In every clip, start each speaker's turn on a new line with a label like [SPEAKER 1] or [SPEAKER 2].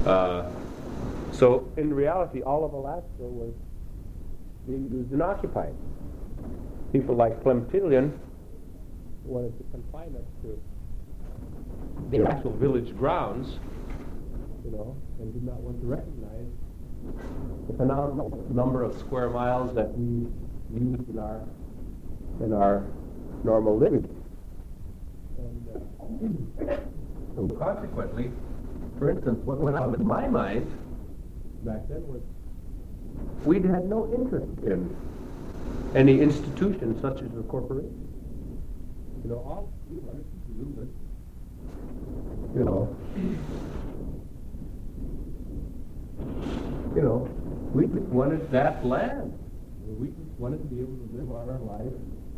[SPEAKER 1] So in reality, all of Alaska was being used and occupied. People like Clem Tillion wanted to confine us to the actual village grounds, and did not want to recognize the phenomenal number of square miles that we use in our normal living. And so consequently, for instance, what went on in my mind back then was we had no interest in any institution such as a corporation. All we wanted to do was, we just wanted that land. We just wanted to be able to live our life,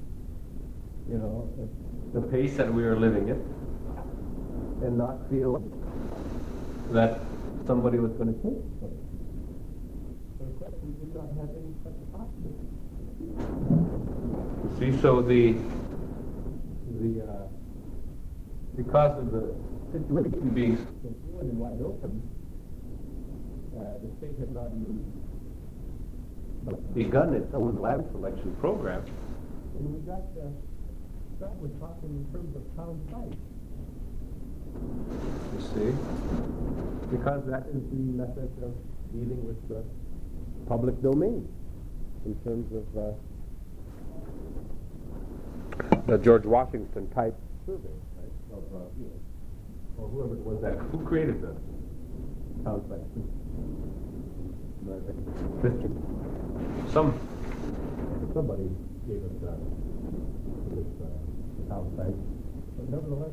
[SPEAKER 1] at the pace that we were living it, and not feel that somebody was going to take it from us. But of course, we did not have any such possibility. You see, so because of the situation being so fluid and wide open, the state had not even begun its own land selection program. And we got started talking in terms of town sites. You see? Because that is the method of dealing with the public domain in terms of the George Washington type survey, right? Of, or whoever it was that, who created the town site? Somebody gave us this town site. But nevertheless,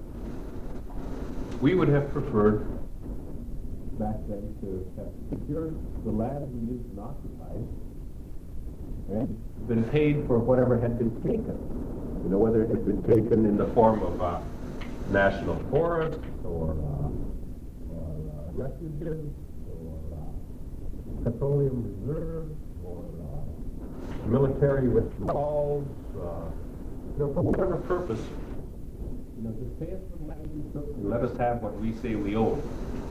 [SPEAKER 1] we would have preferred back then to have secured the land we used and occupied and been paid for whatever had been taken. Whether it had been taken in the form of national forests or refuges or petroleum reserves or military withdrawals, for whatever purpose. Just pay us for the land we took and let us have what we say we owe.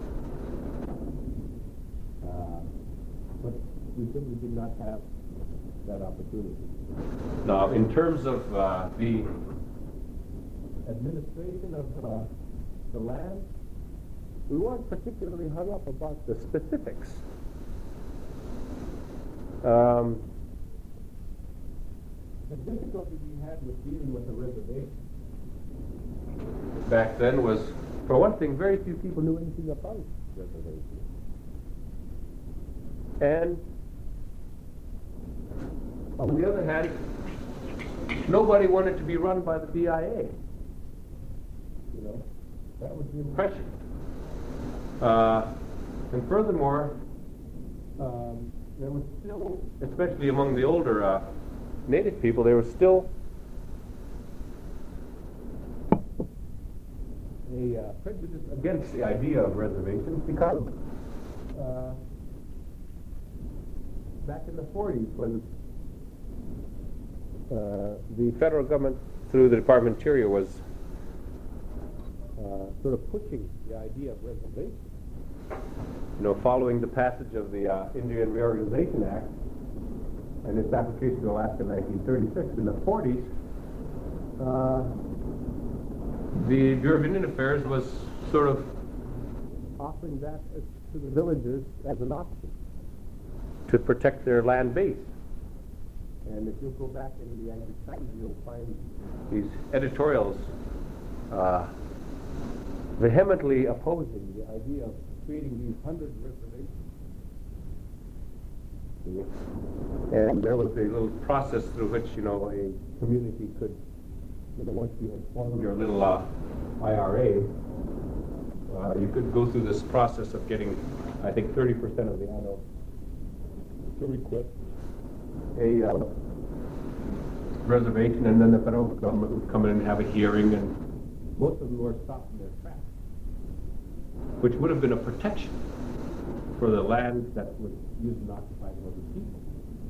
[SPEAKER 1] But we simply did not have that opportunity. Now, in terms of the administration of the land, we weren't particularly hung up about the specifics. The difficulty we had with dealing with the reservation back then was, for one thing, very few people knew anything about reservations. And on the other hand, nobody wanted to be run by the BIA. That was the impression. And furthermore, there was still, especially among the older Native people, there was still a prejudice against the idea of reservations because back in the 40s when the federal government through the Department of Interior was sort of pushing the idea of reservation, following the passage of the Indian Reorganization Act and its application to Alaska in 1936. In the 40s, the Bureau of Indian Affairs was sort of offering that to the villagers as an option to protect their land base. And if you go back into the Angry Times, you'll find these editorials vehemently opposing the idea of creating these 100 reservations. And there was a little process through which, a community could, once you had formed your little IRA, you could go through this process of getting, I think, 30% of the adults to request a reservation, and then the federal government would come in and have a hearing, and most of them were stopped in their tracks, which would have been a protection for the land that was used and occupied by other people.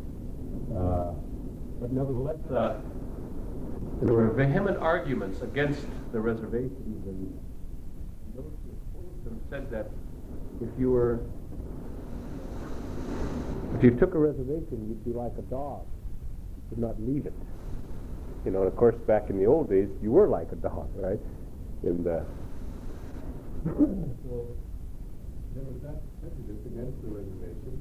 [SPEAKER 1] But nevertheless, there were vehement arguments against the reservations, and those who opposed them said that if you took a reservation, you'd be like a dog. You could not leave it. And of course, back in the old days, you were like a dog, right? And so there was that prejudice against the reservation.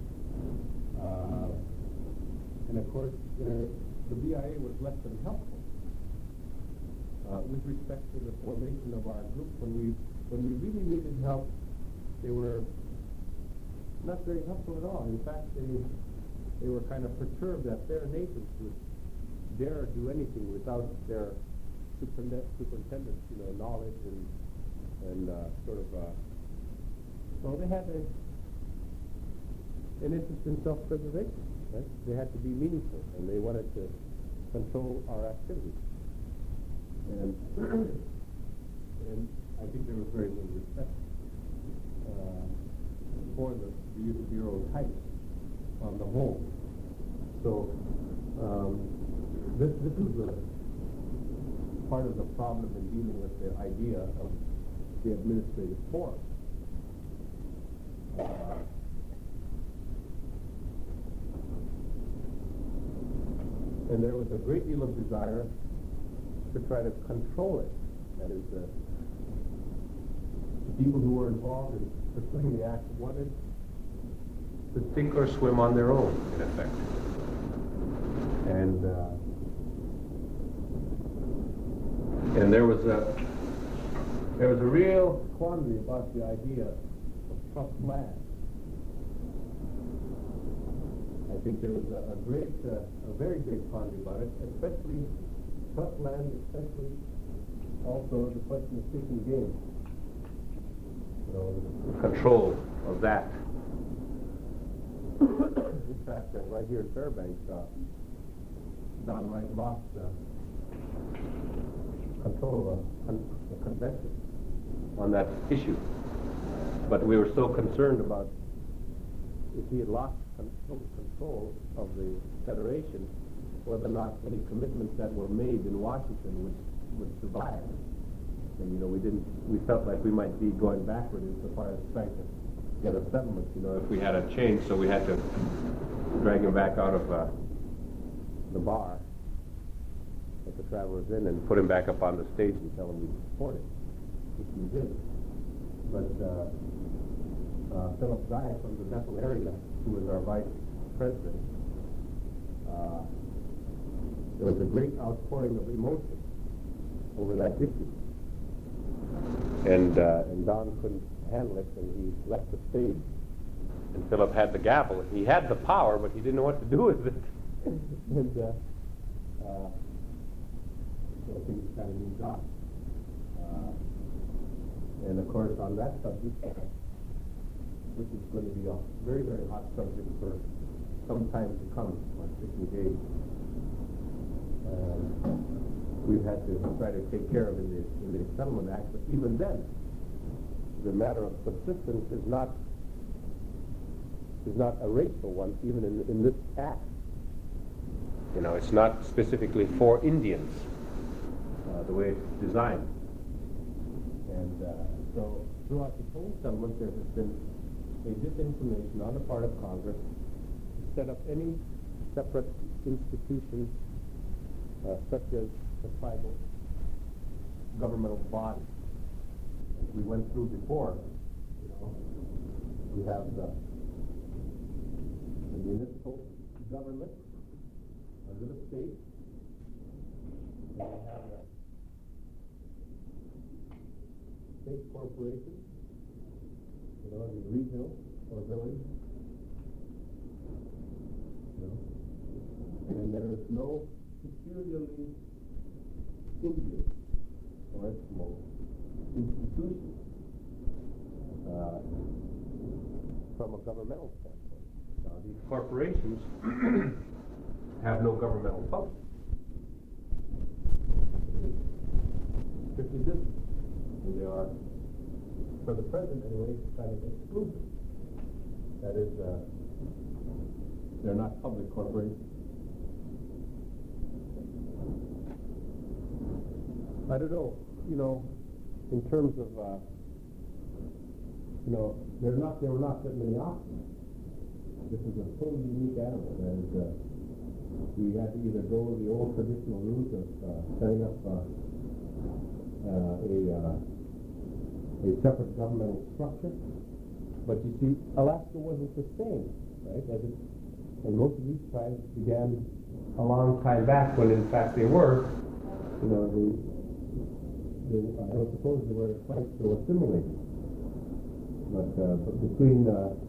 [SPEAKER 1] And of course, the BIA was less than helpful with respect to the formation of our group. When we really needed help, they were not very helpful at all. In fact, they were kind of perturbed that their natives would dare do anything without their superintendent's, knowledge and sort of. So they had an interest in self-preservation. Right? They had to be meaningful, and they wanted to control our activities. And I think there was very little respect for the Bureau types on the whole. So this is a part of the problem in dealing with the idea of the administrative form. And there was a great deal of desire to try to control it. That is, the people who were involved in pursuing the act wanted to sink or swim on their own, in effect. And there was a real quandary about the idea of trust land. I think there was a very great quandary about it, especially trust land, especially also the question of taking game. The control of that. In fact, right here in Fairbanks, Don Wright lost control of the convention on that issue. But we were so concerned about if he had lost control of the Federation, whether or not any commitments that were made in Washington would survive. And we felt like we might be going backward insofar as trying to get a settlement, if we had a change, so we had to drag him back out of the bar that the Travelers in and put him back up on the stage and tell him we support it, which we did. But Philip Guy from the Bethel area, who was our vice president, there was a great outpouring of emotion over that issue. And Don couldn't handle it, and he left the stage. And Philip had the gavel. He had the power, but he didn't know what to do with it. And so things kind of moved on. And of course, on that subject, which is going to be a very, very hot subject for some time to come, on disengage, we've had to try to take care of in the Settlement Act. But even then, the matter of subsistence is not a racial one, even in this act. It's not specifically for Indians, the way it's designed. And so throughout the whole settlement, there has been a disinformation on the part of Congress to set up any separate institution such as the tribal governmental body. As we went through before, we have the municipal government under the state, and we have the state corporation, the regional or village, and there is no peculiarly Indian or Eskimo institution from a governmental standpoint. Now, these corporations have no governmental function. Strictly business. And they are, for the present anyway, kind of exclusive. That is, they're not public corporations. I don't know, in terms of there were not that many options. This is a totally unique animal. We had to either go the old traditional route of setting up a separate governmental structure. But you see, Alaska wasn't the same, right? And most of these tribes began a long time back when, in fact, they were. I don't suppose they were quite so assimilated. But between,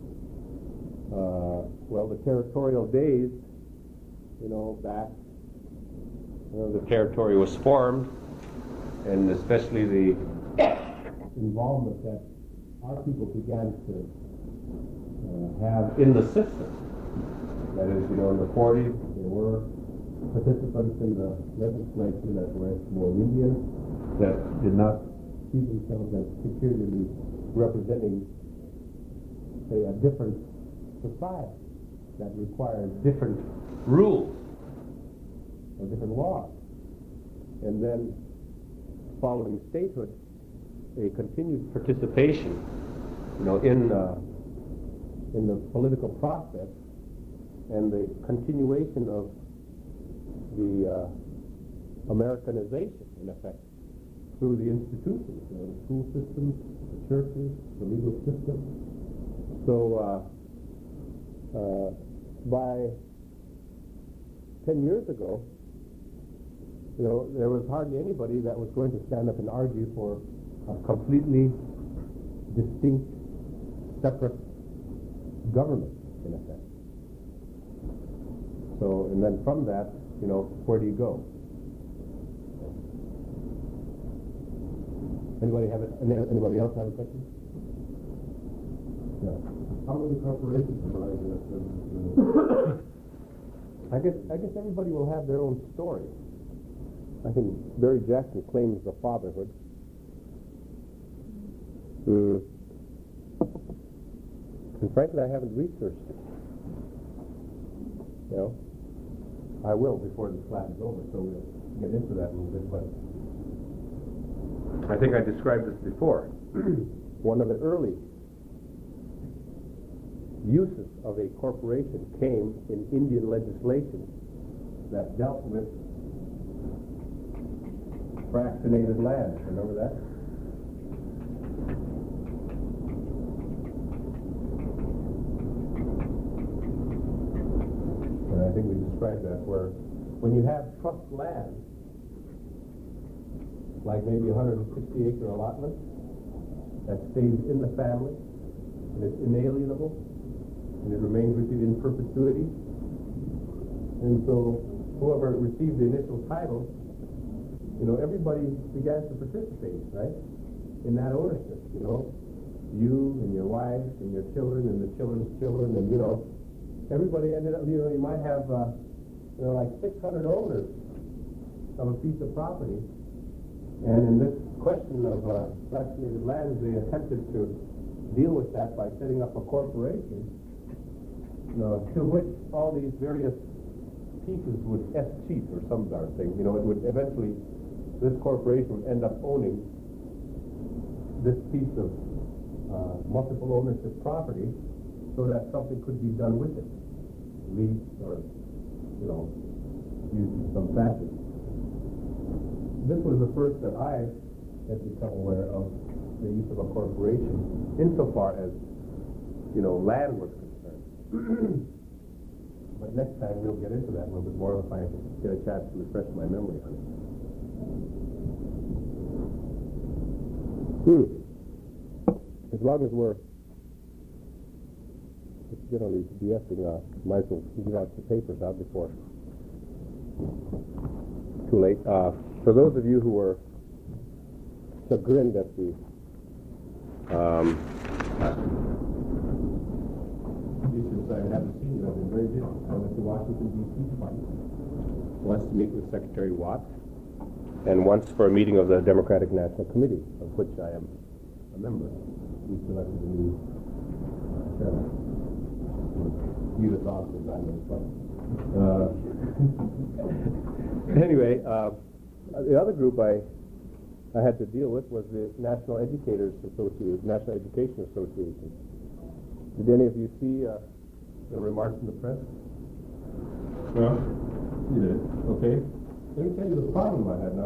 [SPEAKER 1] the territorial days, back, the territory was formed, and especially the involvement that our people began to have in the system. That is, in the 40s, there were participants in the legislature that were more Indian, that did not see themselves as peculiarly representing, say, a different society that required different rules or different laws. And then, following statehood, a continued participation, in the political process, and the continuation of the Americanization, in effect, through the institutions, the school systems, the churches, the legal system. So by 10 years ago, there was hardly anybody that was going to stand up and argue for a completely distinct, separate government, in effect. So, and then from that, where do you go? Anybody else have a question? Yeah.
[SPEAKER 2] How many corporations are there?
[SPEAKER 1] I guess everybody will have their own story. I think Barry Jackson claims the fatherhood. And frankly, I haven't researched it. I will before this class is over, so we'll get into that a little bit. But I think I described this before. One of the early uses of a corporation came in Indian legislation that dealt with fractionated land. Remember that? And I think we described that, where when you have trust land, like maybe 160-acre allotment, that stays in the family, and it's inalienable, and it remains with you in perpetuity. And so whoever received the initial title, everybody began to participate, right, in that ownership, you and your wife and your children and the children's children, and, everybody ended up, you might have, like 600 owners of a piece of property. And in this question of fractionated lands, they attempted to deal with that by setting up a corporation, to which all these various pieces would escheat or some darn thing. It would eventually, this corporation would end up owning this piece of multiple ownership property, so that something could be done with it, leased or, used in some fashion. This was the first that I had become aware of the use of a corporation, insofar as, land was concerned. But next time we'll get into that a little bit more if I get a chance to refresh my memory on it. As long as we're generally BSing, might as well get out the papers out before too late. For those of you who were chagrined at the I haven't seen you. I've been very busy. I went to Washington, D.C. twice. Once to meet with Secretary Watt, and once for a meeting of the Democratic National Committee, of which I am a member. We selected a new chairman. Edith Austin, I know. Anyway, the other group I I had to deal with was the National Educators Association, National Education Association. Did any of you see the remarks in the press?
[SPEAKER 2] No? You did.
[SPEAKER 1] Okay. Let me tell you the problem I had. Now,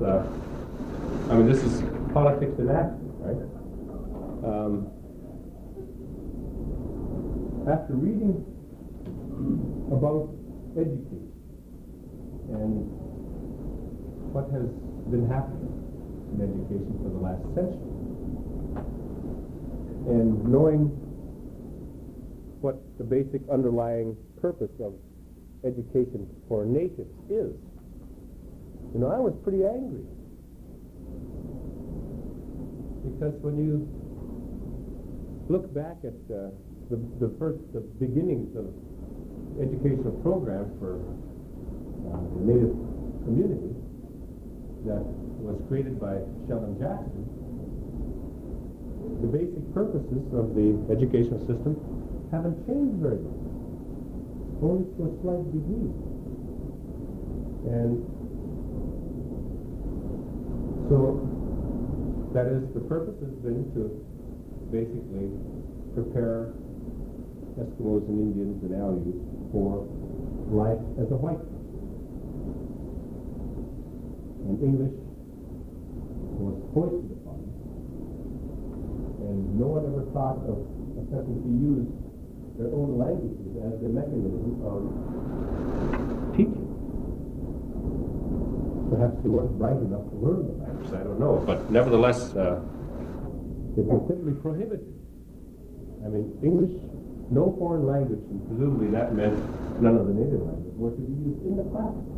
[SPEAKER 1] this is politics in action, right? After reading about education and what has been happening in education for the last century, and knowing what the basic underlying purpose of education for natives is, I was pretty angry. Because when you look back at the beginnings of educational programs for the native community that was created by Sheldon Jackson, the basic purposes of the educational system haven't changed very much, only to a slight degree. And so, that is, the purpose has been to basically prepare Eskimos and Indians and Aleuts for life as a white man. And English was foisted upon them, and no one ever thought of attempting to use their own languages as the mechanism of teaching. Perhaps they weren't bright enough to learn the language, I don't know, but nevertheless, it was simply prohibited. English, no foreign language, and presumably that meant none of the native languages, were to be used in the classroom.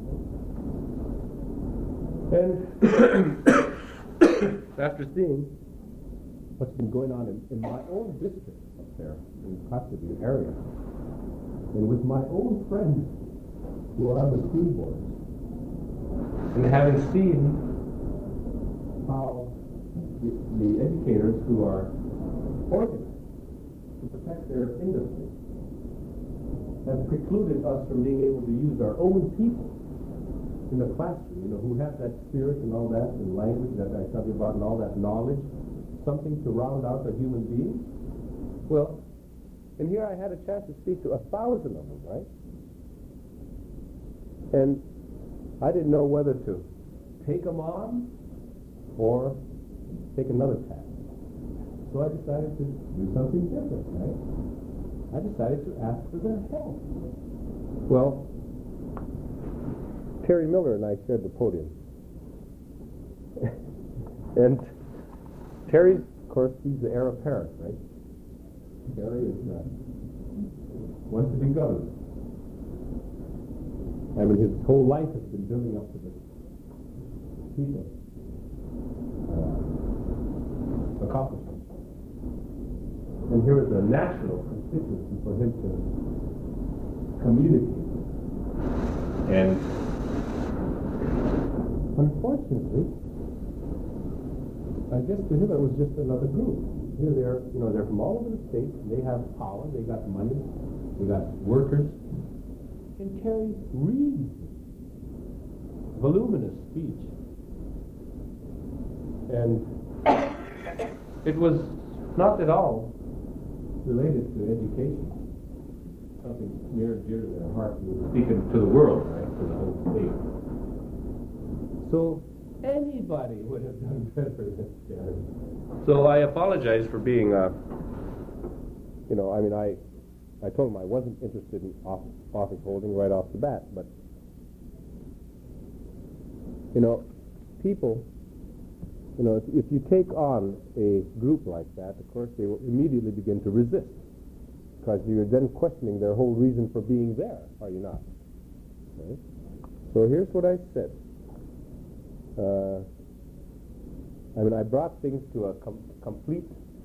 [SPEAKER 1] And after seeing what's been going on in my own district up there, in the Kotzebue area, and with my own friends who are on the school boards, and having seen how the educators who are organized to protect their industry have precluded us from being able to use our own people in the classroom, who have that spirit and all that, and language that I tell you about, and all that knowledge, something to round out a human being. Well, and here I had a chance to speak to 1,000 of them, right? And I didn't know whether to take them on or take another tack. So I decided to do something different, right? I decided to ask for their help. Well, Terry Miller and I shared the podium. And Terry, of course, he's the heir apparent, right? Terry is wants to be governor. His whole life has been building up to the people accomplishments. And here is a natural constituency for him to communicate. And unfortunately, I guess to him it was just another group. Here they're from all over the state, and they have power, they got money, they got workers. And Terry reads voluminous speech. And it was not at all related to education. Something near and dear to their heart. He was speaking to the world, right, to the whole state. So anybody would have done better than Terry. So I apologize for being, I told him I wasn't interested in office holding right off the bat, but, people, if you take on a group like that, of course, they will immediately begin to resist, because you're then questioning their whole reason for being there, are you not? Okay? So here's what I said. I brought things to a complete,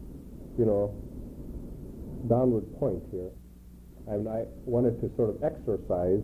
[SPEAKER 1] downward point here. I wanted to sort of exorcise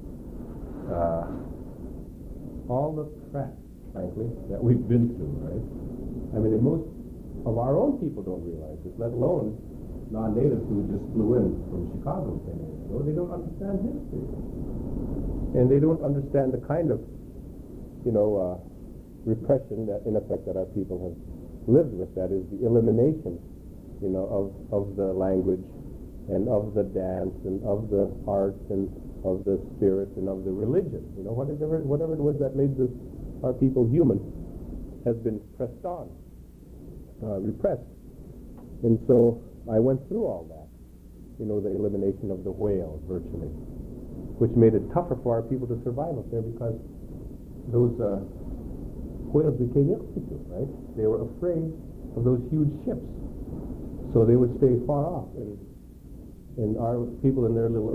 [SPEAKER 1] all the crap, frankly, that we've been through, right? Most of our own people don't realize this, let alone non-natives who just flew in from Chicago 10 years ago. They don't understand history. And they don't understand the kind of, repression that, in effect, that our people have lived with. That is the elimination, of the language and of the dance and of the art and of the spirit and of the religion. Whatever it was that made our people human has been pressed on, repressed. And so I went through all that, the elimination of the whale, virtually, which made it tougher for our people to survive up there because those whales became institute, right? They were afraid of those huge ships, so they would stay far off. And our people in their little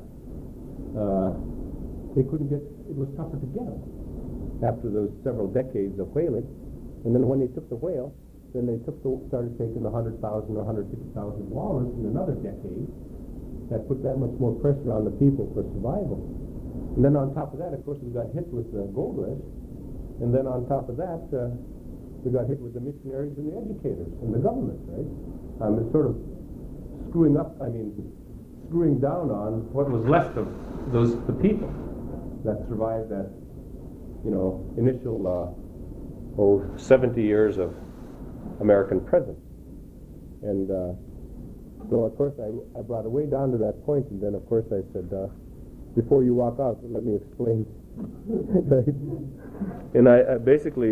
[SPEAKER 1] they couldn't get, it was tougher to get them after those several decades of whaling. And then when they took the whale, then they started taking the 100,000 or 150,000 walrus in another decade. That put that much more pressure on the people for survival. And then on top of that, of course, we got hit with the gold rush. And then on top of that, we got hit with the missionaries and the educators and the government, right? It's sort of screwing down on what was left of the people that survived that, initial 70 years of American presence. And so, of course, I brought it way down to that point, and then, of course, I said, before you walk out, let me explain. And I basically,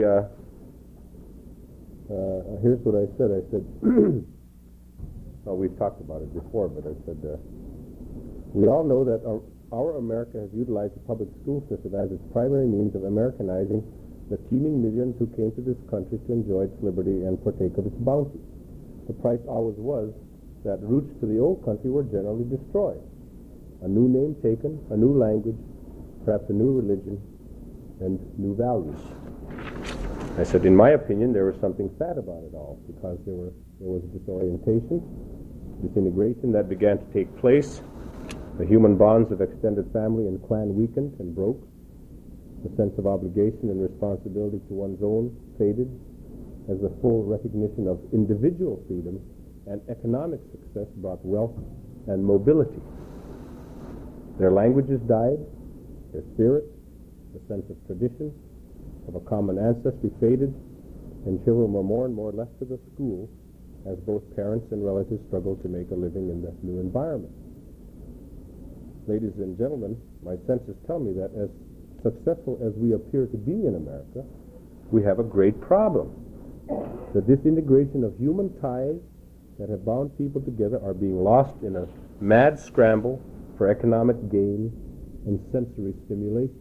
[SPEAKER 1] here's what I said. I said, well, we've talked about it before, but I said, we all know that our America has utilized the public school system as its primary means of Americanizing the teeming millions who came to this country to enjoy its liberty and partake of its bounty. The price always was that roots to the old country were generally destroyed. A new name taken, a new language, perhaps a new religion, and new values. I said, in my opinion, there was something sad about it all, because there was disorientation, disintegration that began to take place. The human bonds of extended family and clan weakened and broke. The sense of obligation and responsibility to one's own faded as the full recognition of individual freedom and economic success brought wealth and mobility. Their languages died, their spirit, the sense of tradition, of a common ancestry faded, and children were more and more left to the school as both parents and relatives struggled to make a living in the new environment. Ladies and gentlemen, my senses tell me that as successful as we appear to be in America, we have a great problem. The disintegration of human ties that have bound people together are being lost in a mad scramble for economic gain and sensory stimulation.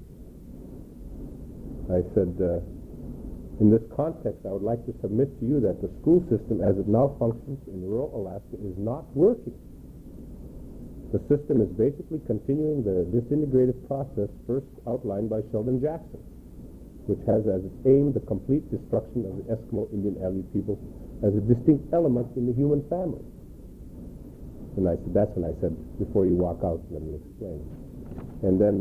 [SPEAKER 1] I said, in this context, I would like to submit to you that the school system as it now functions in rural Alaska is not working. The system is basically continuing the disintegrative process first outlined by Sheldon Jackson, which has as its aim the complete destruction of the Eskimo Indian Aleut people as a distinct element in the human family. And I said, that's when I said, before you walk out, let me explain. And then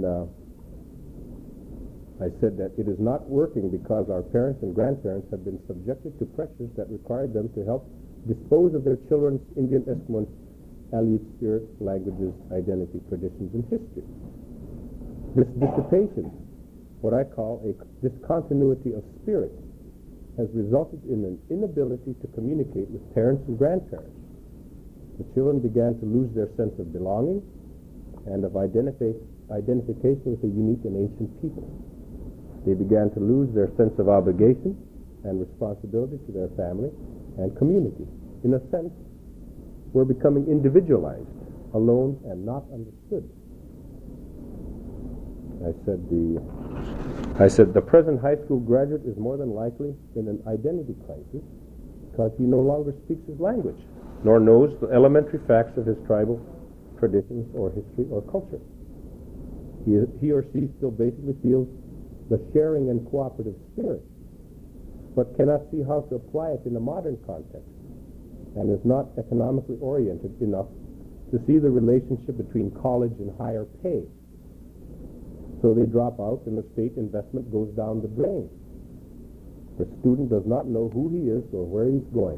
[SPEAKER 1] I said that it is not working because our parents and grandparents have been subjected to pressures that required them to help dispose of their children's Indian, Eskimo, and Aleut spirit, languages, identity, traditions, and history. This dissipation, what I call a discontinuity of spirit, has resulted in an inability to communicate with parents and grandparents. The children began to lose their sense of belonging and of identification with a unique and ancient people. They began to lose their sense of obligation and responsibility to their family and community. In a sense, we're becoming individualized, alone, and not understood. I said the present high school graduate is more than likely in an identity crisis because he no longer speaks his language, nor knows the elementary facts of his tribal traditions or history or culture. He or she still basically feels the sharing and cooperative spirit, but cannot see how to apply it in a modern context, and is not economically oriented enough to see the relationship between college and higher pay. So they drop out and the state investment goes down the drain. The student does not know who he is or where he's going.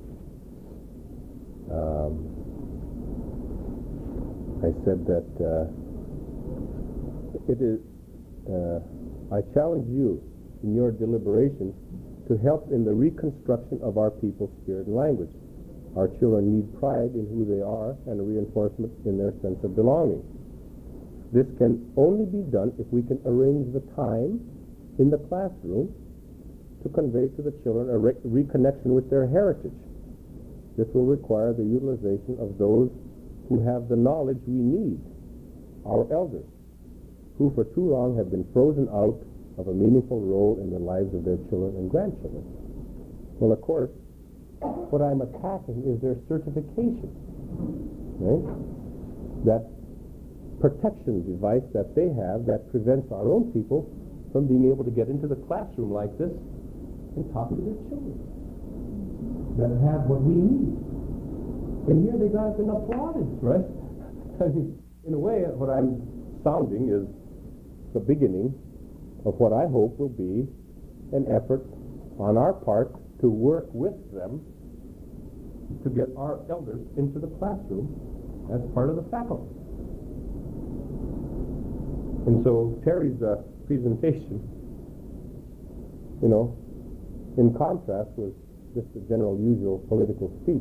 [SPEAKER 1] I said that it is, I challenge you, in your deliberations to help in the reconstruction of our people's spirit and language. Our children need pride in who they are and a reinforcement in their sense of belonging. This can only be done if we can arrange the time in the classroom to convey to the children a reconnection with their heritage. This will require the utilization of those who have the knowledge we need, our elders, who for too long have been frozen out of a meaningful role in the lives of their children and grandchildren. Well, of course, what I'm attacking is their certification, right? That protection device that they have that prevents our own people from being able to get into the classroom like this and talk to their children that have what we need. And here they got an applauded, right? I mean, in a way, what I'm sounding is the beginning of what I hope will be an effort on our part to work with them to get our elders into the classroom as part of the faculty. And so Terry's presentation, in contrast with just the general usual political speech.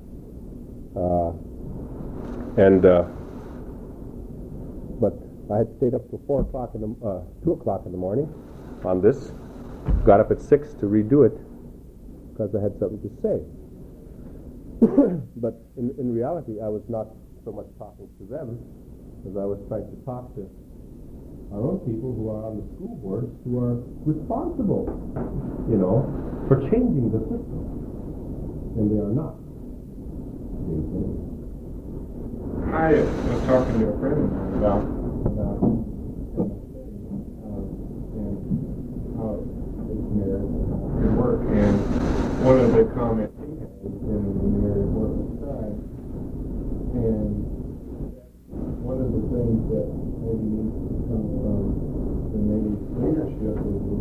[SPEAKER 1] But I had stayed up till 2 o'clock in the morning on this, got up at 6 to redo it because I had something to say. But in reality, I was not so much talking to them as I was trying to talk to our own people who are on the school boards who are responsible, for changing the system. And they are not.
[SPEAKER 2] I was talking to a friend of mine about and how his marriage can work. And one of the comments he had was in the marriage was described. And one of the things that maybe needs to come from the Native leadership is the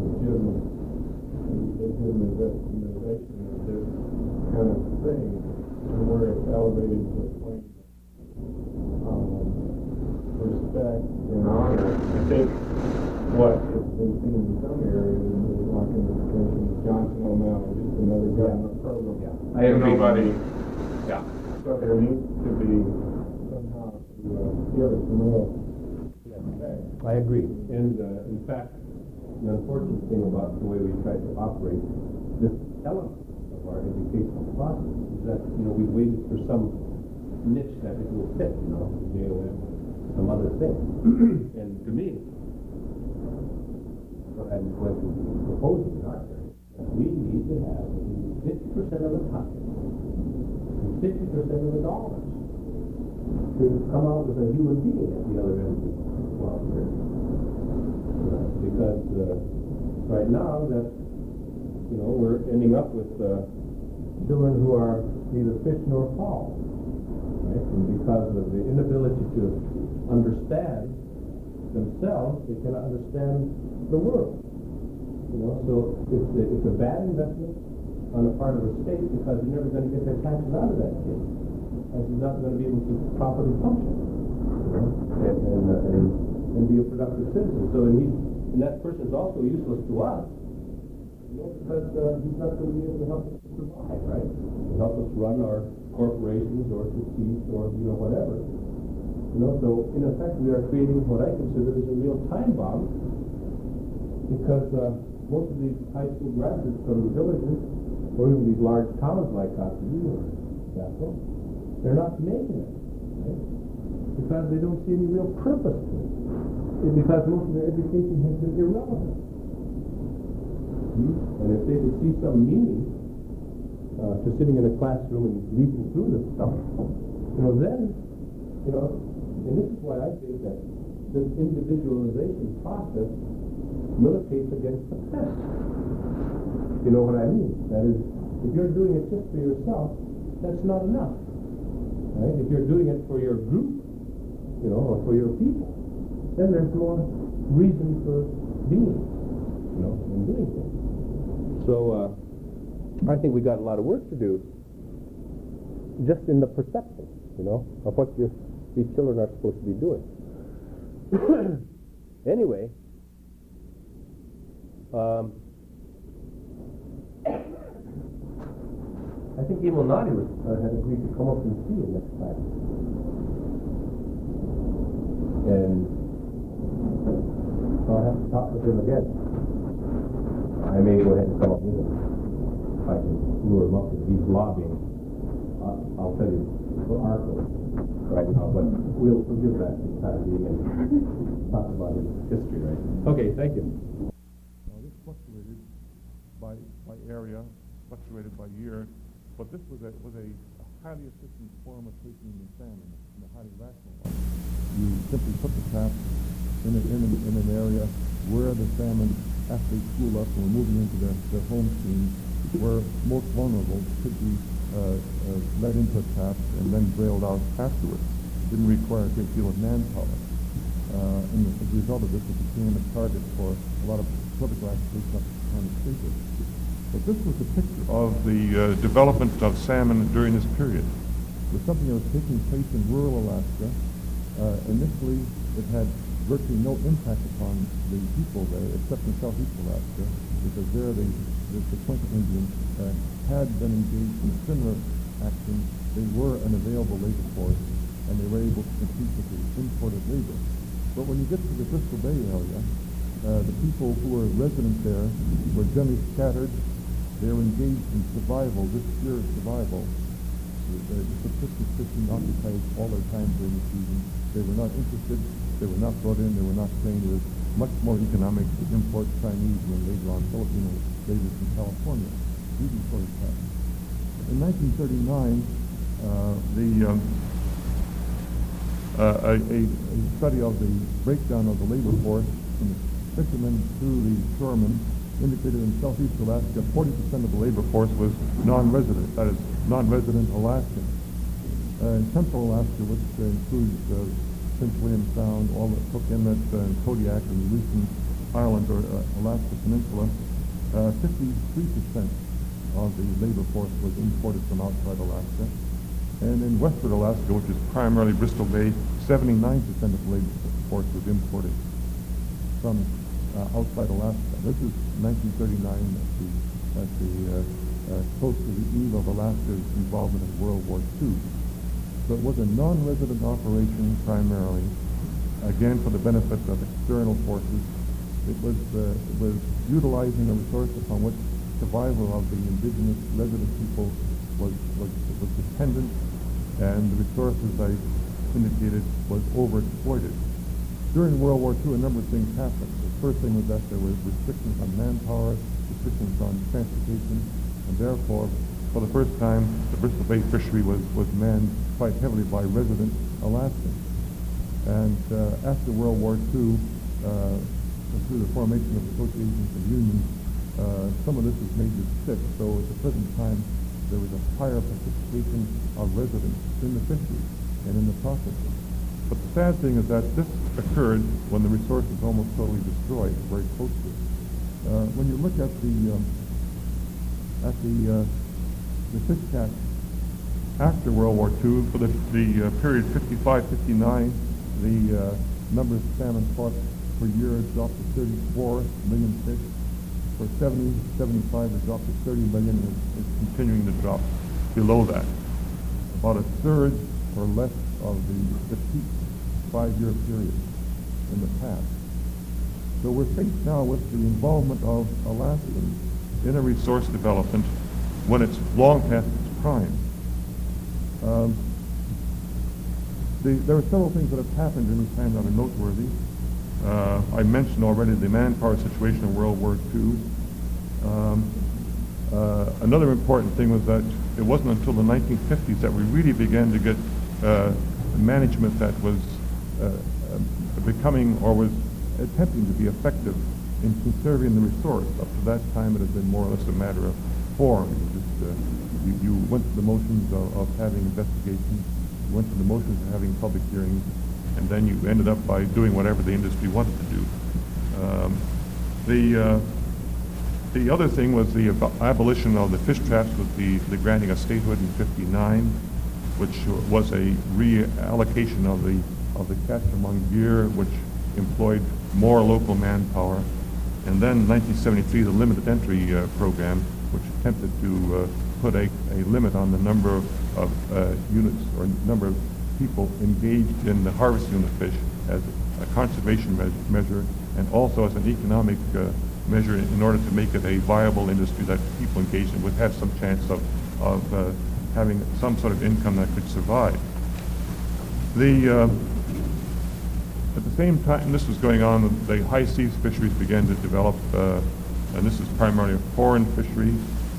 [SPEAKER 2] legitimization of this kind of thing, and where it's elevated to a point of respect and honor. I think what has been seen in some areas is like in the extension of Johnson O'Malley, just another government program.
[SPEAKER 1] Yeah. I agree.
[SPEAKER 2] Nobody.
[SPEAKER 1] Yeah.
[SPEAKER 2] So there needs to be somehow to give it some real respect.
[SPEAKER 1] I agree. And in fact, the unfortunate thing about the way we try to operate this element of our educational process is that, we've waited for some niche that it will fit, JOM, some other thing. And to me, what I'm going to be proposing in our area, we need to have 50% of the time and 50% of the dollars to come out with a human being at the other end of the because right now that we're ending up with children who are neither fish nor fowl, right? And because of the inability to understand themselves, they cannot understand the world. So it's a bad investment on the part of the state because they're never going to get their taxes out of that kid, and he's not going to be able to properly function, and be a productive citizen. So and that person is also useless to us, because he's not going to be able to help us survive, right? To help us run our corporations or to teach or whatever. So in effect we are creating what I consider is a real time bomb, because most of these high school graduates from the villages or even these large towns like Cottbus or Bethel, they're not making it, right? Because they don't see any real purpose to it. Because most of their education has been irrelevant. And if they could see some meaning to sitting in a classroom and leaping through this stuff, then, and this is why I think that this individualization process militates against the past. You know what I mean? That is, if you're doing it just for yourself, that's not enough. Right? If you're doing it for your group, or for your people, then there's more reason for being, and doing things. So I think we got a lot of work to do just in the perception, of what these children are supposed to be doing. I think Emil Nadi had agreed to come up and see it next time. And so I'll have to talk with him again. I may go ahead and come up with him. If I can lure him up, if he's lobbying, I'll tell you for our code right now, but we'll give that some time being and talk about his history right now. Okay, thank you.
[SPEAKER 2] This fluctuated by area, fluctuated by year, but this was a highly efficient form of taking in the salmon, and a highly rational one. You simply put the tap in an area where the salmon, after they school up and were moving into their home scene, were most vulnerable, could be led into a tap and then drailed out afterwards. It didn't require a great deal of manpower. And as a result of this, it became a target for a lot of political agitation up to the time of Cleveland. But this was a picture of the development of salmon during this period. It was something that was taking place in rural Alaska. Initially, it had virtually no impact upon the people there, except in southeast Alaska, because there the Quinta Indians had been engaged in similar action. They were an available labor force, and they were able to compete with the imported labor. But when you get to the Bristol Bay area, the people who were resident there were generally scattered. They were engaged in survival, this pure survival. The subsistence fishing occupied all their time during the season. They were not interested. They were not brought in. They were not trained. It was much more economic to import Chinese and later on Filipino labor from California. Even for that. In 1939, a study of the breakdown of the labor force from the fishermen to the shoremen indicated in southeast Alaska, 40% of the labor force was non-resident, that is, non-resident Alaskan. In central Alaska, which includes Prince William Sound, all the Cook Inlet, and Kodiak, and the Lucian Island, or Alaska Peninsula, 53% of the labor force was imported from outside Alaska. And in western Alaska, which is primarily Bristol Bay, 79% of the labor force was imported from outside Alaska. This is 1939 at the close to the eve of Alaska's involvement in World War II. So it was a non-resident operation primarily, again for the benefit of external forces. It was utilizing a resource upon which survival of the indigenous resident people was dependent, and the resources I indicated was overexploited. During World War II, a number of things happened. The first thing was that there were restrictions on manpower, restrictions on transportation, and therefore, for the first time, the Bristol Bay fishery was manned quite heavily by resident Alaskans. And after World War II, through the formation of associations and unions, some of this was made to stick. So at the present time, there was a higher participation of residents in the fishery and in the processing. But the sad thing is that this occurred when the resource was almost totally destroyed, very close to it. When you look at the fish catch after World War II, for the period 55-59, the number of salmon caught per year dropped to 34 million fish. For 70-75, it dropped to 30 million, and it's continuing to drop below that. About a third or less of the peak 5-year period in the past. So we're faced now with the involvement of Alaskans in a resource development when it's long past its prime. There are several things that have happened in this time that are noteworthy. I mentioned already the manpower situation in World War II. Another important thing was that it wasn't until the 1950s that we really began to get management that was becoming or was attempting to be effective in conserving the resource. Up to that time, it had been more or less a matter of form. You went through the motions of having investigations, you went through the motions of having public hearings, and then you ended up by doing whatever the industry wanted to do. The other thing was the abolition of the fish traps with the granting of statehood in '59, which was a reallocation of the catch among year, which employed more local manpower. And then in 1973, the limited entry program, which attempted to
[SPEAKER 3] put a limit on the number of units or number of people engaged in the harvesting of the fish as a conservation measure and also as an economic measure in order to make it a viable industry that people engaged in would have some chance of having some sort of income that could survive. At the same time this was going on, the high seas fisheries began to develop, and this is primarily a foreign fishery.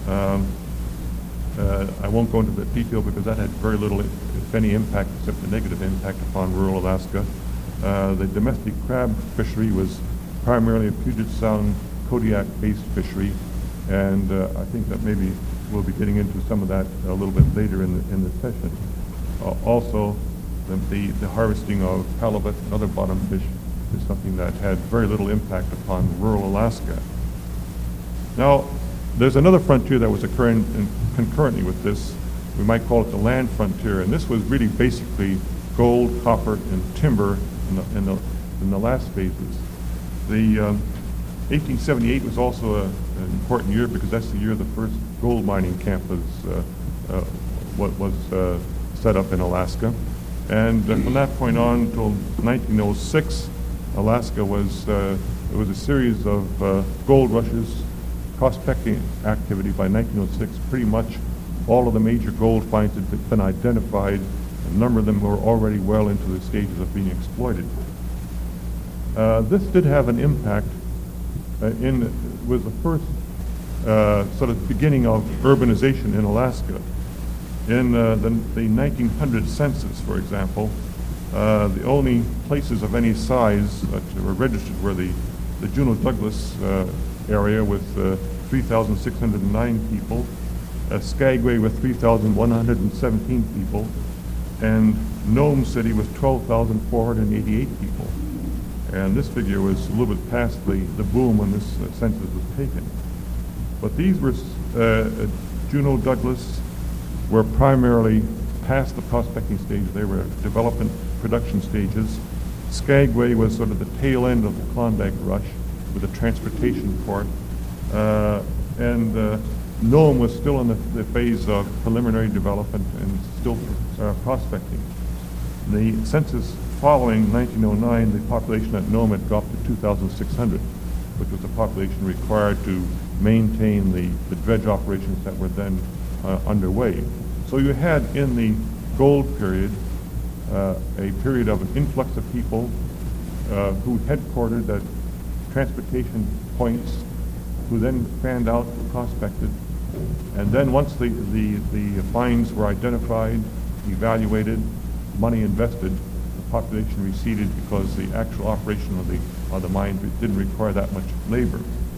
[SPEAKER 3] I won't go into the detail because that had very little, if any, impact except the negative impact upon rural Alaska. The domestic crab fishery was primarily a Puget Sound Kodiak-based fishery, and I think that maybe we'll be getting into some of that a little bit later in the session. Also, the harvesting of halibut and other bottom fish is something that had very little impact upon rural Alaska. Now, there's another frontier that was occurring concurrently with this. We might call it the land frontier, and this was really basically gold, copper, and timber in the last phases. The 1878 was also an important year because that's the year the first gold mining camp was set up in Alaska. And from that point on until 1906, Alaska was it was a series of gold rushes, prospecting activity. By 1906, pretty much all of the major gold finds had been identified. A number of them were already well into the stages of being exploited. This did have an impact was the first sort of beginning of urbanization in Alaska. In the 1900 census, for example, the only places of any size that were registered were the Juneau Douglas area with 3,609 people, Skagway with 3,117 people, and Nome City with 12,488 people. And this figure was a little bit past the boom when this census was taken. But these were, Juneau Douglas were primarily past the prospecting stage. They were development production stages. Skagway was sort of the tail end of the Klondike rush with a transportation port. And Nome was still in the phase of preliminary development and still prospecting. The census following 1909, the population at Nome had dropped to 2,600, which was the population required to maintain the dredge operations that were then underway. So you had in the gold period a period of an influx of people who headquartered at transportation points, who then fanned out, prospected, and then once the finds were identified, evaluated, money invested, the population receded because the actual operation of the mine didn't require that much labor.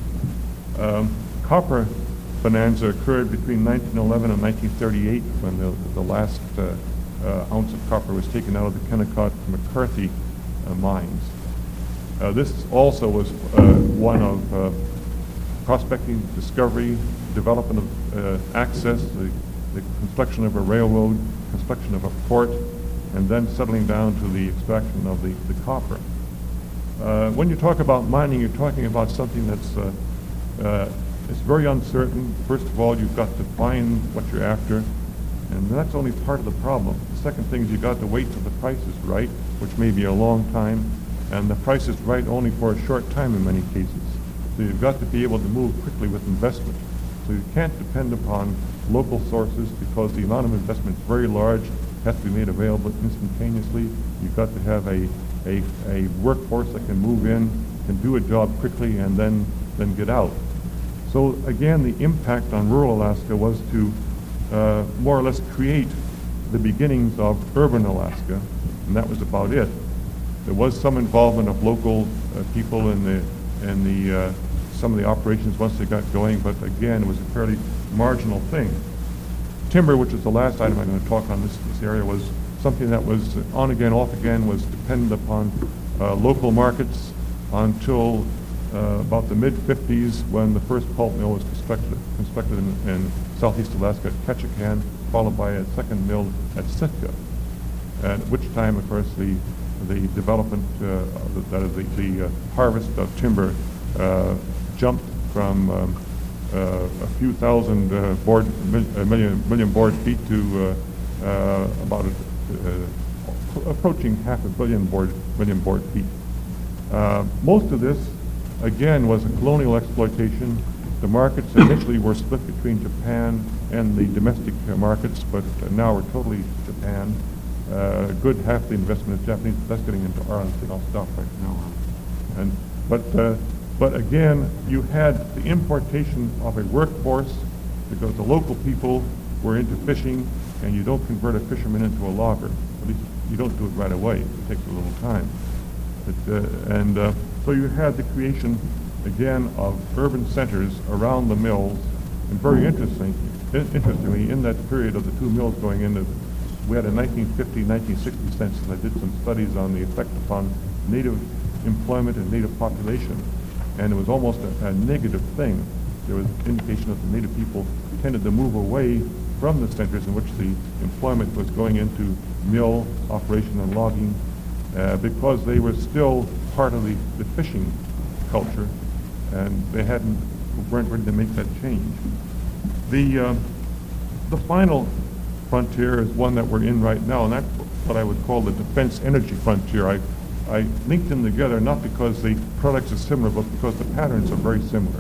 [SPEAKER 3] Copper bonanza occurred between 1911 and 1938 when the last ounce of copper was taken out of the Kennecott McCarthy mines. This also was one of prospecting, discovery, development of access, the construction of a railroad, construction of a port, and then settling down to the extraction of the copper. When you talk about mining, you're talking about something that's it's very uncertain. First of all, you've got to find what you're after, and that's only part of the problem. The second thing is you've got to wait till the price is right, which may be a long time, and the price is right only for a short time in many cases. So you've got to be able to move quickly with investment. So you can't depend upon local sources because the amount of investment is very large, has to be made available instantaneously. You've got to have a workforce that can move in, can do a job quickly, and then get out. So again, the impact on rural Alaska was to more or less create the beginnings of urban Alaska, and that was about it. There was some involvement of local people in some of the operations once they got going, but again, it was a fairly marginal thing. Timber, which is the last item I'm going to talk on this area, was something that was on again, off again, was dependent upon local markets until about the mid-50s when the first pulp mill was constructed in southeast Alaska at Ketchikan, followed by a second mill at Sitka, at which time, of course, the development, that is the harvest of timber jumped from a few thousand million board feet to about approaching half a million board feet. Most of this, again, was a colonial exploitation. The markets initially were split between Japan and the domestic markets, but now we're totally Japan. A good half the investment is Japanese. That's getting into Ireland. I'll stop right now. But again, you had the importation of a workforce because the local people were into fishing, and you don't convert a fisherman into a logger. At least you don't do it right away. It takes a little time. So you had the creation, again, of urban centers around the mills. And very interestingly, in that period of the two mills going in, we had a 1950-1960 census, and I did some studies on the effect upon native employment and native population. And it was almost a negative thing. There was indication that the native people tended to move away from the centers in which the employment was going into mill operation and logging because they were still part of the fishing culture, and they weren't ready to make that change. The final frontier is one that we're in right now, and that's what I would call the defense energy frontier. I linked them together not because the products are similar, but because the patterns are very similar.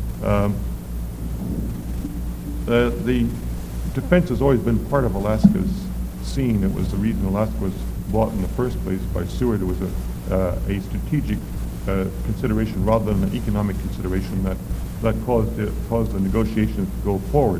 [SPEAKER 3] The defense has always been part of Alaska's scene. It was the reason Alaska was bought in the first place by Seward. It was a strategic consideration rather than an economic consideration that caused the negotiations to go forward.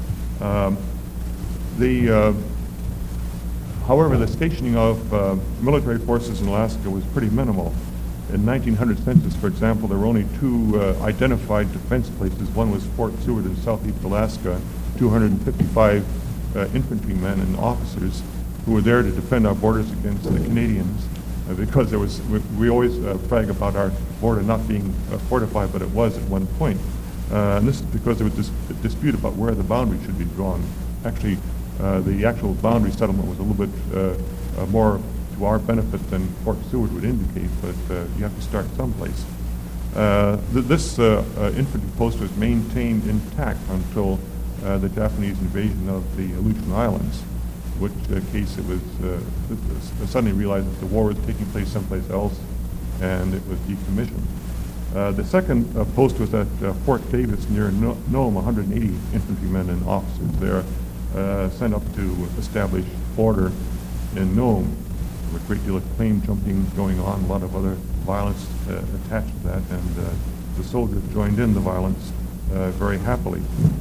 [SPEAKER 3] However, the stationing of military forces in Alaska was pretty minimal. In 1900 census, for example, there were only two identified defense places. One was Fort Seward in southeast Alaska, 255 infantrymen and officers who were there to defend our borders against the Canadians, because we always brag about our border not being fortified, but it was at one point. And this is because there was this dispute about where the boundary should be drawn. Actually, the actual boundary settlement was a little bit more to our benefit than Fort Seward would indicate, but you have to start someplace. This infantry post was maintained intact until the Japanese invasion of the Aleutian Islands, which case it was suddenly realized that the war was taking place someplace else, and it was decommissioned. The second post was at Fort Davis near Nome. 180 infantrymen and officers there sent up to establish order in Nome. There was a great deal of claim jumping going on, a lot of other violence attached to that, and the soldiers joined in the violence very happily.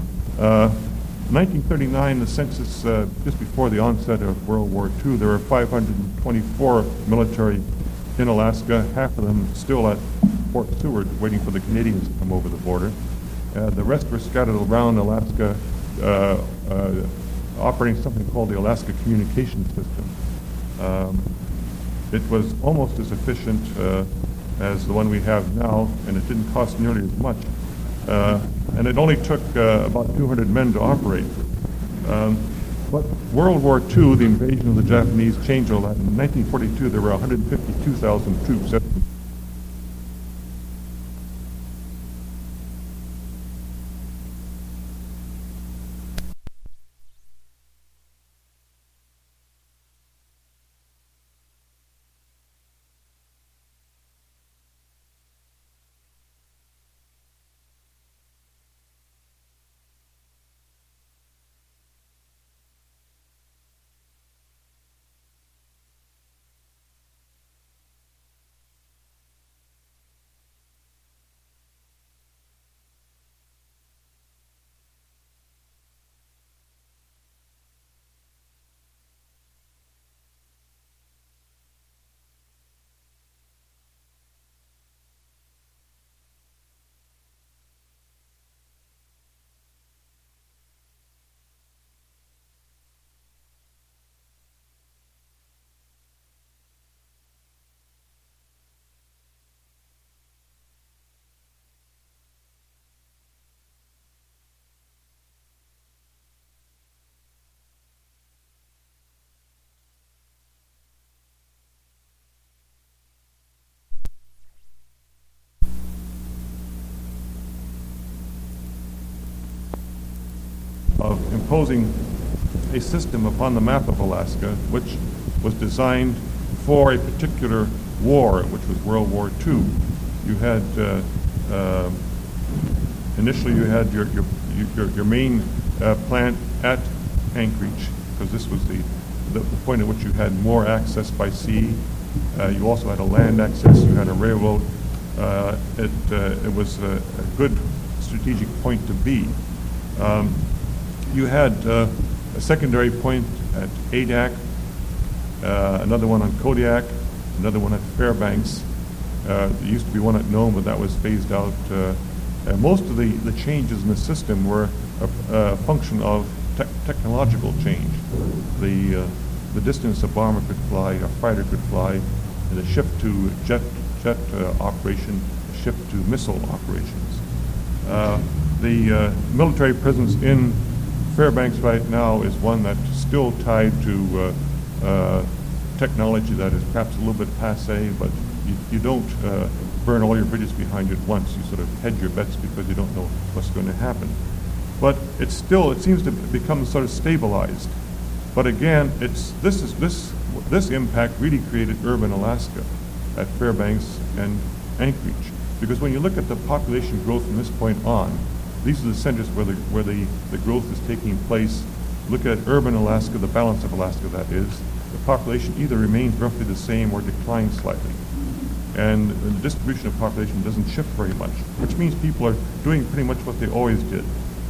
[SPEAKER 3] 1939, the census, just before the onset of World War II, there were 524 military in Alaska, half of them still at Fort Seward, waiting for the Canadians to come over the border. The rest were scattered around Alaska, operating something called the Alaska Communication System. It was almost as efficient as the one we have now, and it didn't cost nearly as much. And it only took about 200 men to operate. But World War II, the invasion of the Japanese, changed all that. In 1942, there were 152,000 troops. of imposing a system upon the map of Alaska which was designed for a particular war, which was World War II. You had initially you had your main plant at Anchorage, because this was the point at which you had more access by sea. You also had a land access. You had a railroad. It was a good strategic point to be. You had a secondary point at Adak, another one on Kodiak, another one at Fairbanks. There used to be one at Nome, but that was phased out. Most of the changes in the system were a function of technological change. The distance a bomber could fly, a fighter could fly, and the shift to jet operation, a shift to missile operations. The military presence in Fairbanks right now is one that's still tied to technology that is perhaps a little bit passé, but you don't burn all your bridges behind you at once. You sort of hedge your bets because you don't know what's going to happen. But it seems to become sort of stabilized. But again, this impact really created urban Alaska at Fairbanks and Anchorage, because when you look at the population growth from this point on, these are the centers where the growth is taking place. Look at urban Alaska, the balance of Alaska that is. The population either remains roughly the same or declines slightly. And the distribution of population doesn't shift very much, which means people are doing pretty much what they always did.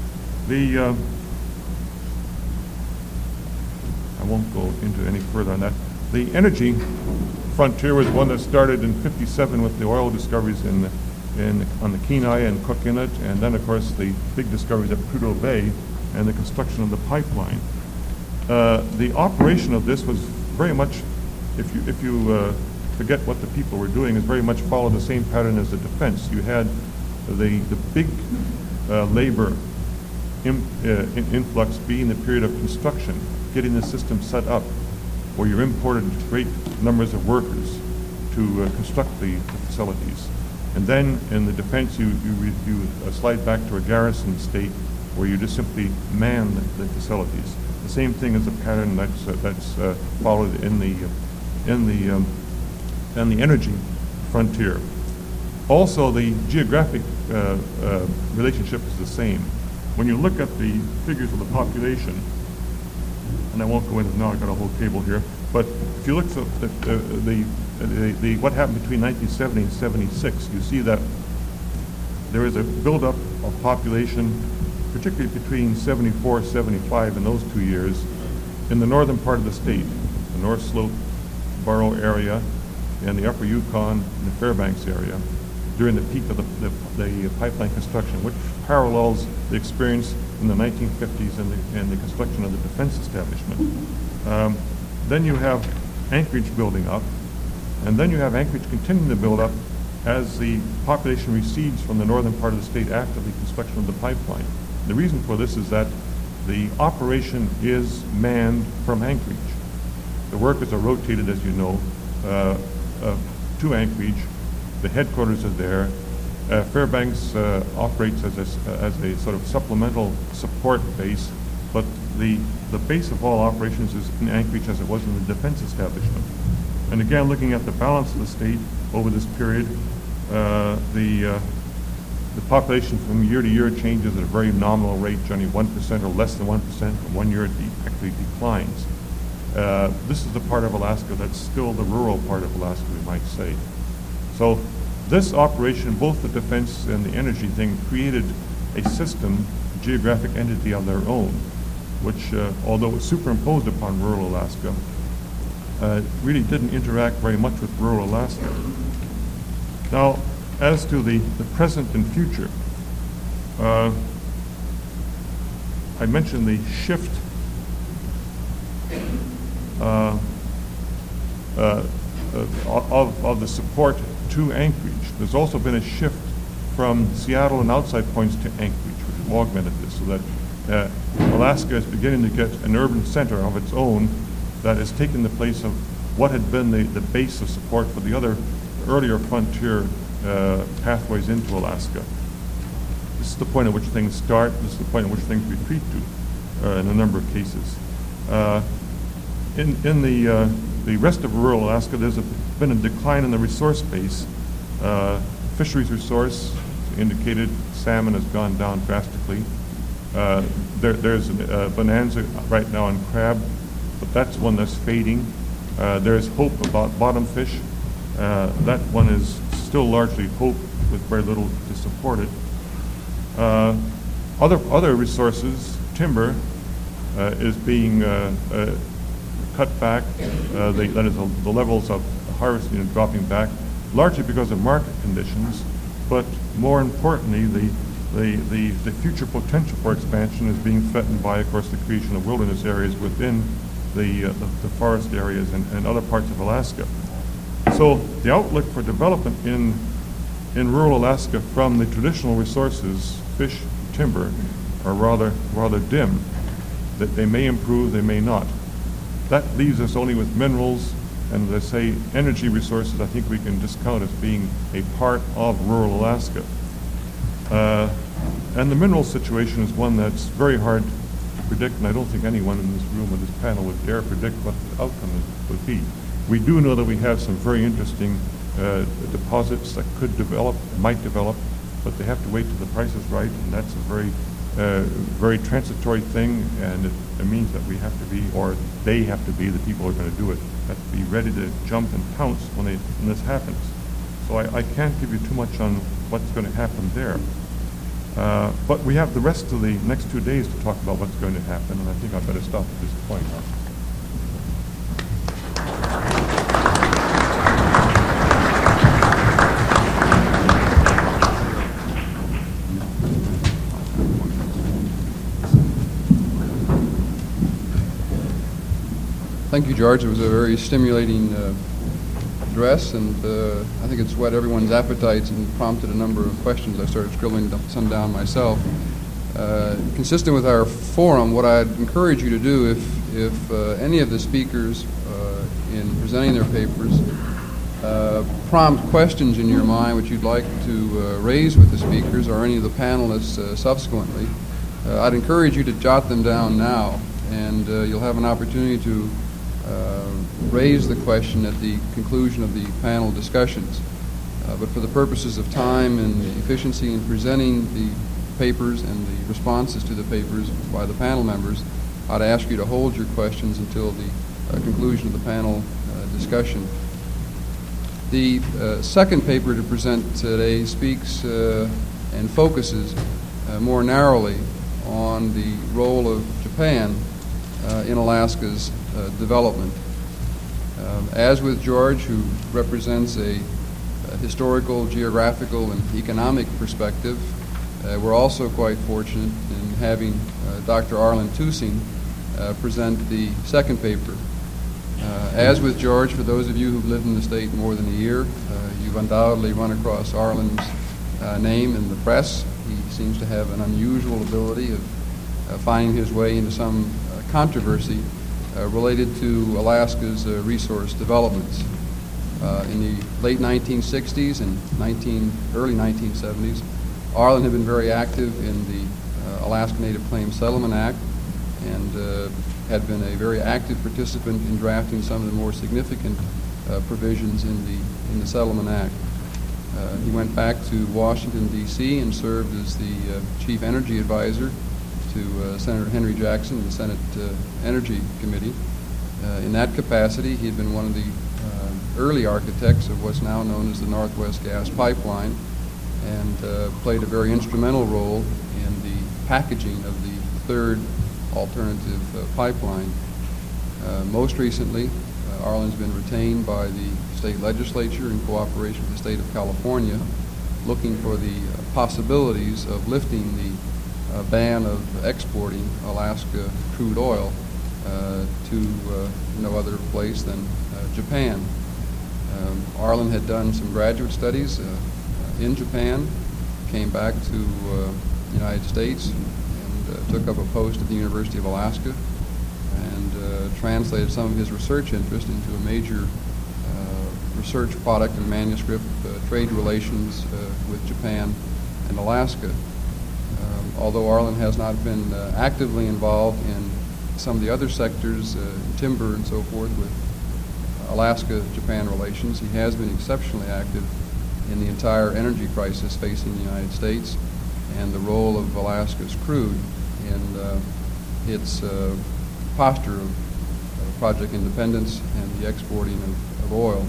[SPEAKER 3] I won't go into any further on that. The energy frontier was one that started in '57 with the oil discoveries on the Kenai and Cook Inlet, and then of course the big discoveries at Prudhoe Bay and the construction of the pipeline. The operation of this was very much, if you forget what the people were doing, is very much followed the same pattern as the defense. You had the big labor influx being the period of construction, getting the system set up, where you imported great numbers of workers to construct the facilities. And then in the defense, you slide back to a garrison state where you just simply man the facilities. The same thing as the pattern that's followed in the energy frontier. Also, the geographic relationship is the same. When you look at the figures of the population, and I won't go into now, I've got a whole table here, but if you look at what happened between 1970 and 76, you see that there is a buildup of population, particularly between 74 and 75 in those 2 years, in the northern part of the state, the North Slope Borough area, and the Upper Yukon and the Fairbanks area, during the peak of the pipeline construction, which parallels the experience in the 1950s and the construction of the defense establishment. Then you have Anchorage building up, and then you have Anchorage continuing to build up as the population recedes from the northern part of the state after the construction of the pipeline. The reason for this is that the operation is manned from Anchorage. The workers are rotated, as you know, to Anchorage. The headquarters are there. Fairbanks operates as a sort of supplemental support base, but the base of all operations is in Anchorage as it was in the defense establishment. And again, looking at the balance of the state over this period, the population from year to year changes at a very nominal rate, generally 1% or less than 1%. From 1 year it actually declines. This is the part of Alaska that's still the rural part of Alaska, we might say. So this operation, both the defense and the energy thing, created a system, a geographic entity of their own, which, although it was superimposed upon rural Alaska, really didn't interact very much with rural Alaska. Now, as to the present and future, I mentioned the shift of the support to Anchorage. There's also been a shift from Seattle and outside points to Anchorage, which has augmented this, so that Alaska is beginning to get an urban center of its own that has taken the place of what had been the base of support for the other earlier frontier pathways into Alaska. This is the point at which things start. This is the point at which things retreat to. in a number of cases. In the rest of rural Alaska, there's been a decline in the resource base. Fisheries resource indicated salmon has gone down drastically. There's a bonanza right now in crab, but that's one that's fading. There's hope about bottom fish. That one is still largely hope with very little to support it. Other resources, timber, is being cut back. That is, the levels of harvesting are dropping back, largely because of market conditions. But more importantly, the future potential for expansion is being threatened by, of course, the creation of wilderness areas within the forest areas and other parts of Alaska. So the outlook for development in rural Alaska from the traditional resources, fish, timber, are rather dim. That they may improve, they may not. That leaves us only with minerals and, as I say, energy resources. I think we can discount as being a part of rural Alaska. And the mineral situation is one that's very hard to predict, and I don't think anyone in this room or this panel would dare predict what the outcome would be. We do know that we have some very interesting deposits that could develop, might develop, but they have to wait till the price is right, and that's a very transitory thing, and it means that we have to be, or they have to be, the people who are going to do it, have to be ready to jump and pounce when this happens. So I can't give you too much on what's going to happen there. But we have the rest of the next 2 days to talk about what's going to happen, and I think I better stop at this point.
[SPEAKER 4] Thank you, George. It was a very stimulating address, and I think it's whet everyone's appetites and prompted a number of questions. I started scribbling some down myself. Consistent with our forum, what I'd encourage you to do, if any of the speakers in presenting their papers prompt questions in your mind which you'd like to raise with the speakers or any of the panelists subsequently, I'd encourage you to jot them down now, and you'll have an opportunity to raise the question at the conclusion of the panel discussions. But for the purposes of time and efficiency in presenting the papers and the responses to the papers by the panel members, I'd ask you to hold your questions until the conclusion of the panel discussion. The second paper to present today speaks and focuses more narrowly on the role of Japan in Alaska's development. As with George, who represents a historical, geographical, and economic perspective, we're also quite fortunate in having Dr. Arlen Toosing present the second paper. As with George, for those of you who've lived in the state more than a year, you've undoubtedly run across Arlen's name in the press. He seems to have an unusual ability of finding his way into some controversy related to Alaska's resource developments. In the late 1960s and early 1970s, Arlen had been very active in the Alaska Native Claims Settlement Act and had been a very active participant in drafting some of the more significant provisions in the Settlement Act. He went back to Washington, D.C. and served as the chief energy advisor to Senator Henry Jackson in the Senate Energy Committee. In that capacity, he had been one of the early architects of what's now known as the Northwest Gas Pipeline, and played a very instrumental role in the packaging of the third alternative pipeline. Most recently, Arlen's been retained by the state legislature in cooperation with the state of California, looking for the possibilities of lifting the ban of exporting Alaska crude oil to no other place than Japan. Arlen had done some graduate studies in Japan, came back to the United States, and took up a post at the University of Alaska, and translated some of his research interest into a major research product and manuscript, trade relations with Japan and Alaska. Although Arlen has not been actively involved in some of the other sectors, timber and so forth, with Alaska-Japan relations, he has been exceptionally active in the entire energy crisis facing the United States and the role of Alaska's crude in its posture of project independence and the exporting of oil.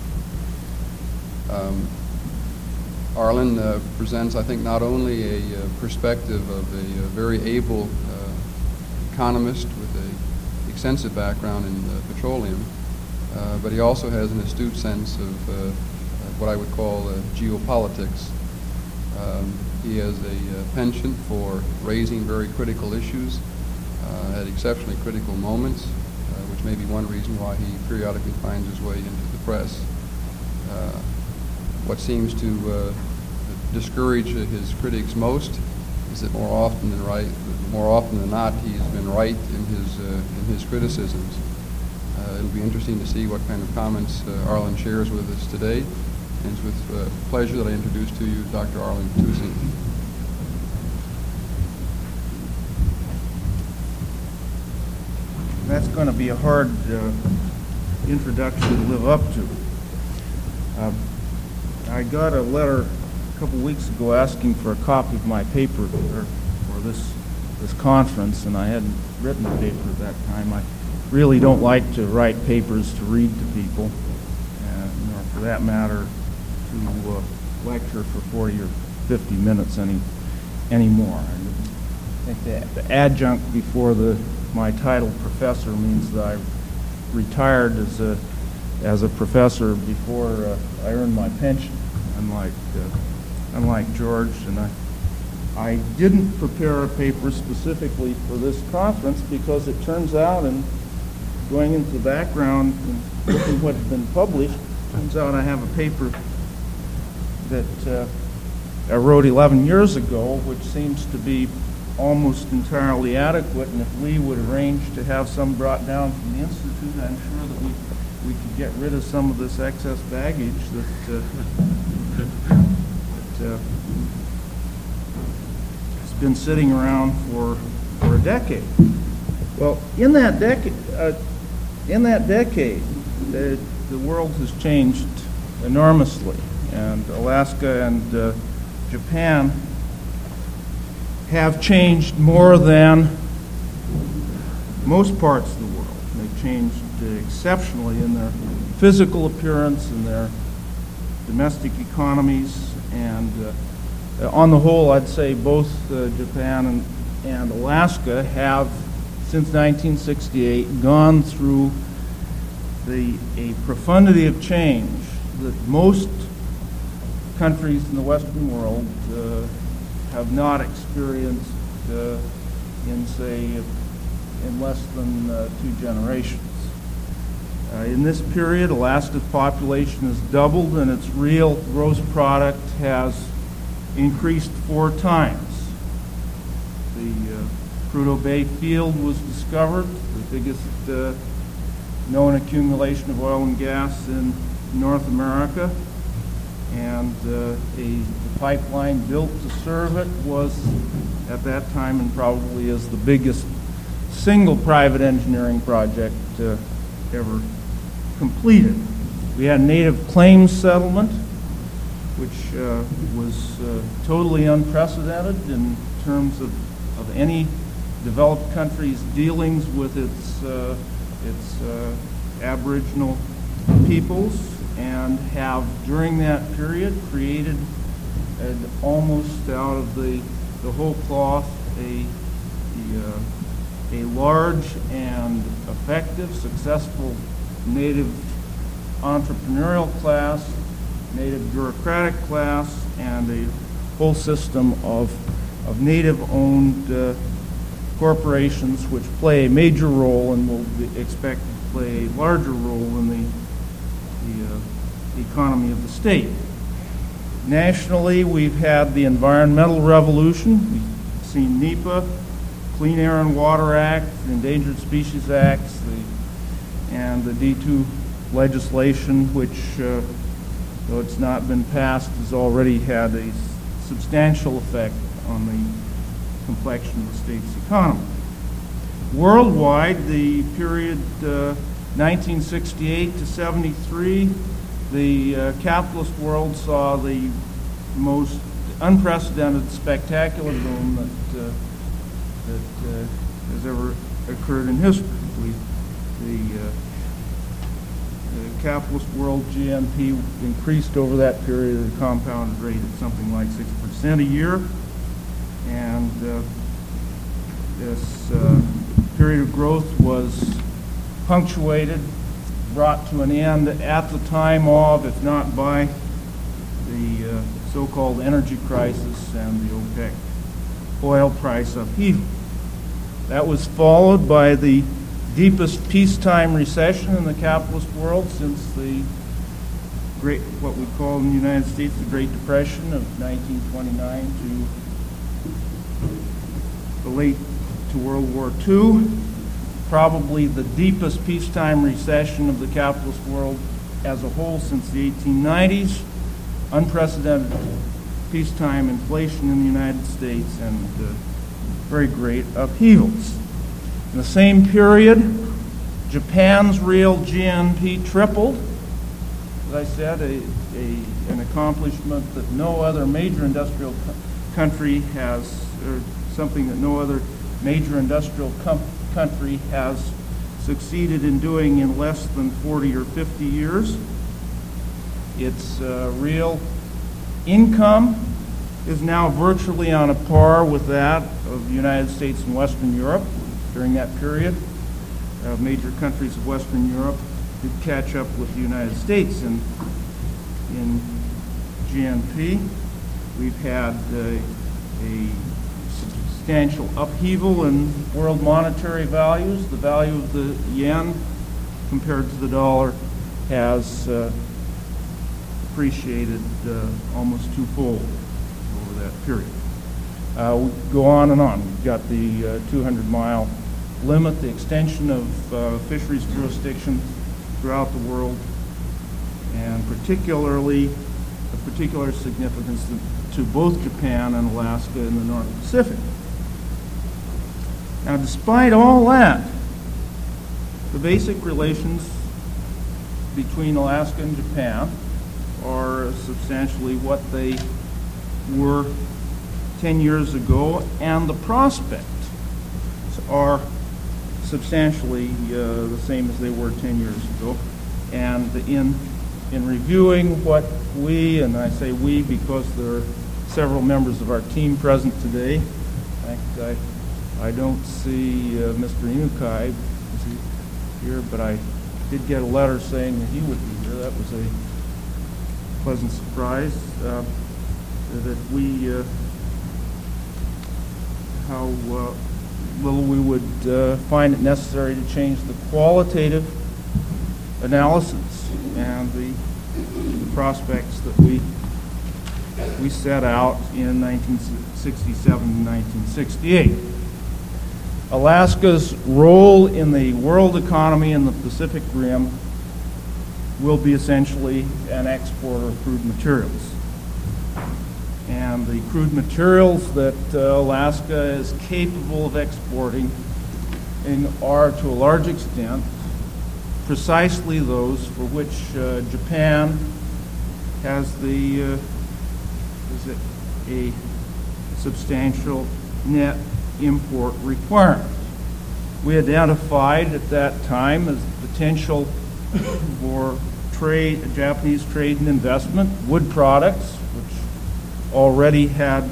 [SPEAKER 4] Arlen presents, I think, not only a perspective of a very able economist with an extensive background in petroleum, but he also has an astute sense of what I would call geopolitics. He has a penchant for raising very critical issues at exceptionally critical moments, which may be one reason why he periodically finds his way into the press. What seems to discourage his critics most is that more often than not, he's been right in his criticisms. It'll be interesting to see what kind of comments Arlen shares with us today. And it's with pleasure that I introduce to you Dr. Arlen Toosing.
[SPEAKER 5] That's going to be a hard introduction to live up to. I got a letter a couple weeks ago asking for a copy of my paper for this conference, and I hadn't written a paper at that time. I really don't like to write papers to read to people, nor for that matter to lecture for 40 or 50 minutes anymore. I think the adjunct before my title professor means that I retired as a professor before I earned my pension, unlike George. And I didn't prepare a paper specifically for this conference because it turns out, and going into the background and looking at what's been published, turns out I have a paper that I wrote 11 years ago, which seems to be almost entirely adequate, and if Lee would arrange to have some brought down from the Institute, I'm sure that we could get rid of some of this excess baggage that has been sitting around for a decade. Well, in that decade, the world has changed enormously, and Alaska and Japan have changed more than most parts of the world. They've changed exceptionally in their physical appearance and their domestic economies, and on the whole, I'd say both Japan and Alaska have, since 1968, gone through a profundity of change that most countries in the Western world have not experienced in less than 2 generations. In this period, Alaska's population has doubled, and its real gross product has increased 4 times. The Prudhoe Bay field was discovered, the biggest known accumulation of oil and gas in North America, and a pipeline built to serve it was, at that time, and probably is the biggest single private engineering project ever completed. We had a native claims settlement, which was totally unprecedented in terms of any developed country's dealings with its Aboriginal peoples, and have during that period created almost out of the whole cloth a large and effective, successful native entrepreneurial class, native bureaucratic class, and a whole system of native-owned corporations which play a major role and will be expected to play a larger role in the economy of the state. Nationally, we've had the environmental revolution. We've seen NEPA, Clean Air and Water Act, the Endangered Species Acts, and the D2 legislation, which, though it's not been passed, has already had a substantial effect on complexion of the state's economy. Worldwide, the period 1968 to 73, the capitalist world saw the most unprecedented, spectacular boom that has ever occurred in history. The capitalist world GNP increased over that period at a compounded rate at something like 6% a year, and this period of growth was punctuated, brought to an end at the time of, if not by, the so-called energy crisis and the OPEC oil price upheaval. That was followed by the deepest peacetime recession in the capitalist world since the great, what we call in the United States, the Great Depression of 1929 to World War II. Probably the deepest peacetime recession of the capitalist world as a whole since the 1890s. Unprecedented peacetime inflation in the United States and very great upheavals. In the same period, Japan's real GNP tripled. As I said, an accomplishment that no other major industrial country has, or something that no other major industrial country has succeeded in doing in less than 40 or 50 years. Its real income is now virtually on a par with that of the United States and Western Europe. During that period, major countries of Western Europe did catch up with the United States in GNP. We've had a substantial upheaval in world monetary values. The value of the yen compared to the dollar has appreciated almost twofold over that period. We go on and on. We've got the 200-mile limit, the extension of fisheries jurisdiction throughout the world, and particularly of particular significance to both Japan and Alaska in the North Pacific. Now, despite all that, the basic relations between Alaska and Japan are substantially what they were 10 years ago, and the prospects are substantially the same as they were 10 years ago. And in reviewing what we, and I say we because there are several members of our team present today. In fact, I don't see Mr. Inukai here, but I did get a letter saying that he would be here. That was a pleasant surprise. That we how little we would find it necessary to change the qualitative analysis and the prospects that we set out in 1967 and 1968. Alaska's role in the world economy in the Pacific Rim will be essentially an exporter of crude materials. And the crude materials that Alaska is capable of exporting are, to a large extent, precisely those for which Japan has a substantial net import requirement. We identified at that time as potential for Japanese trade and investment, wood products, which already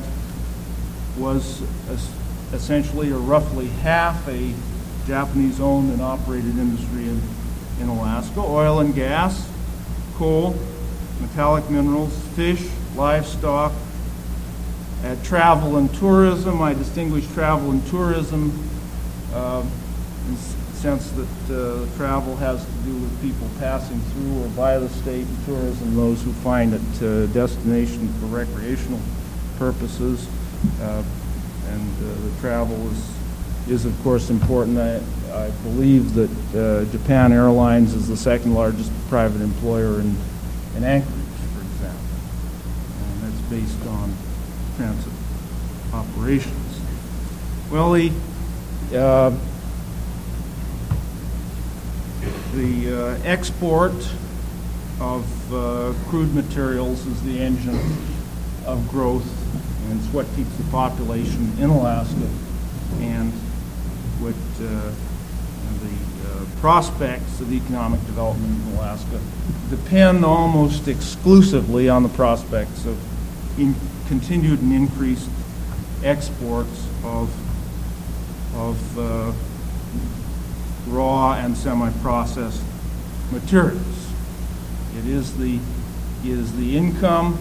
[SPEAKER 5] was essentially or roughly half a Japanese-owned and operated industry in Alaska, oil and gas, coal, metallic minerals, fish, livestock, travel and tourism. I distinguish travel and tourism in the sense that travel has to do with people passing through or by the state, and tourism, those who find it a destination for recreational purposes. And the travel is of course important. I believe that Japan Airlines is the second largest private employer in Anchorage, for example. And that's based on transit operations. Well, the export of crude materials is the engine of growth, and it's what keeps the population in Alaska, and what the prospects of economic development in Alaska depend almost exclusively on the prospects of continued and increased exports of raw and semi-processed materials. It is the income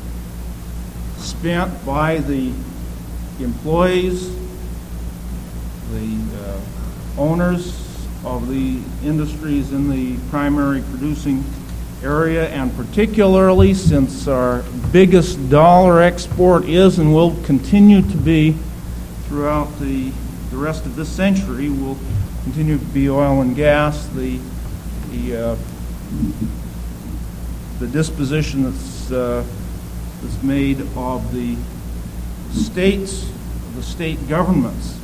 [SPEAKER 5] spent by the employees, the owners of the industries in the primary producing area, and particularly since our biggest dollar export is and will continue to be throughout the rest of this century, will continue to be oil and gas. The disposition that's made of the states, the state governments,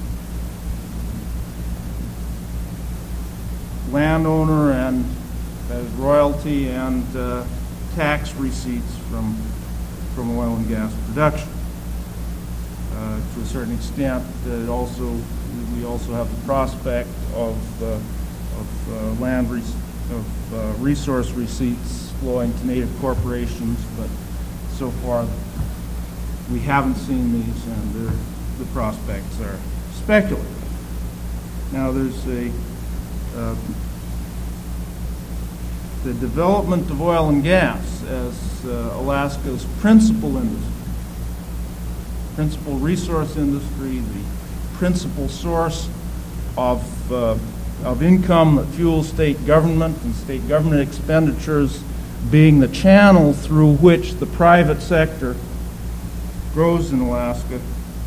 [SPEAKER 5] landowner and royalty and tax receipts from oil and gas production. To a certain extent, we also have the prospect of resource receipts flowing to native corporations, but so far we haven't seen these, and the prospects are speculative. Now, there's the development of oil and gas as Alaska's principal industry, principal resource industry, the principal source of income that fuels state government, and state government expenditures being the channel through which the private sector grows in Alaska.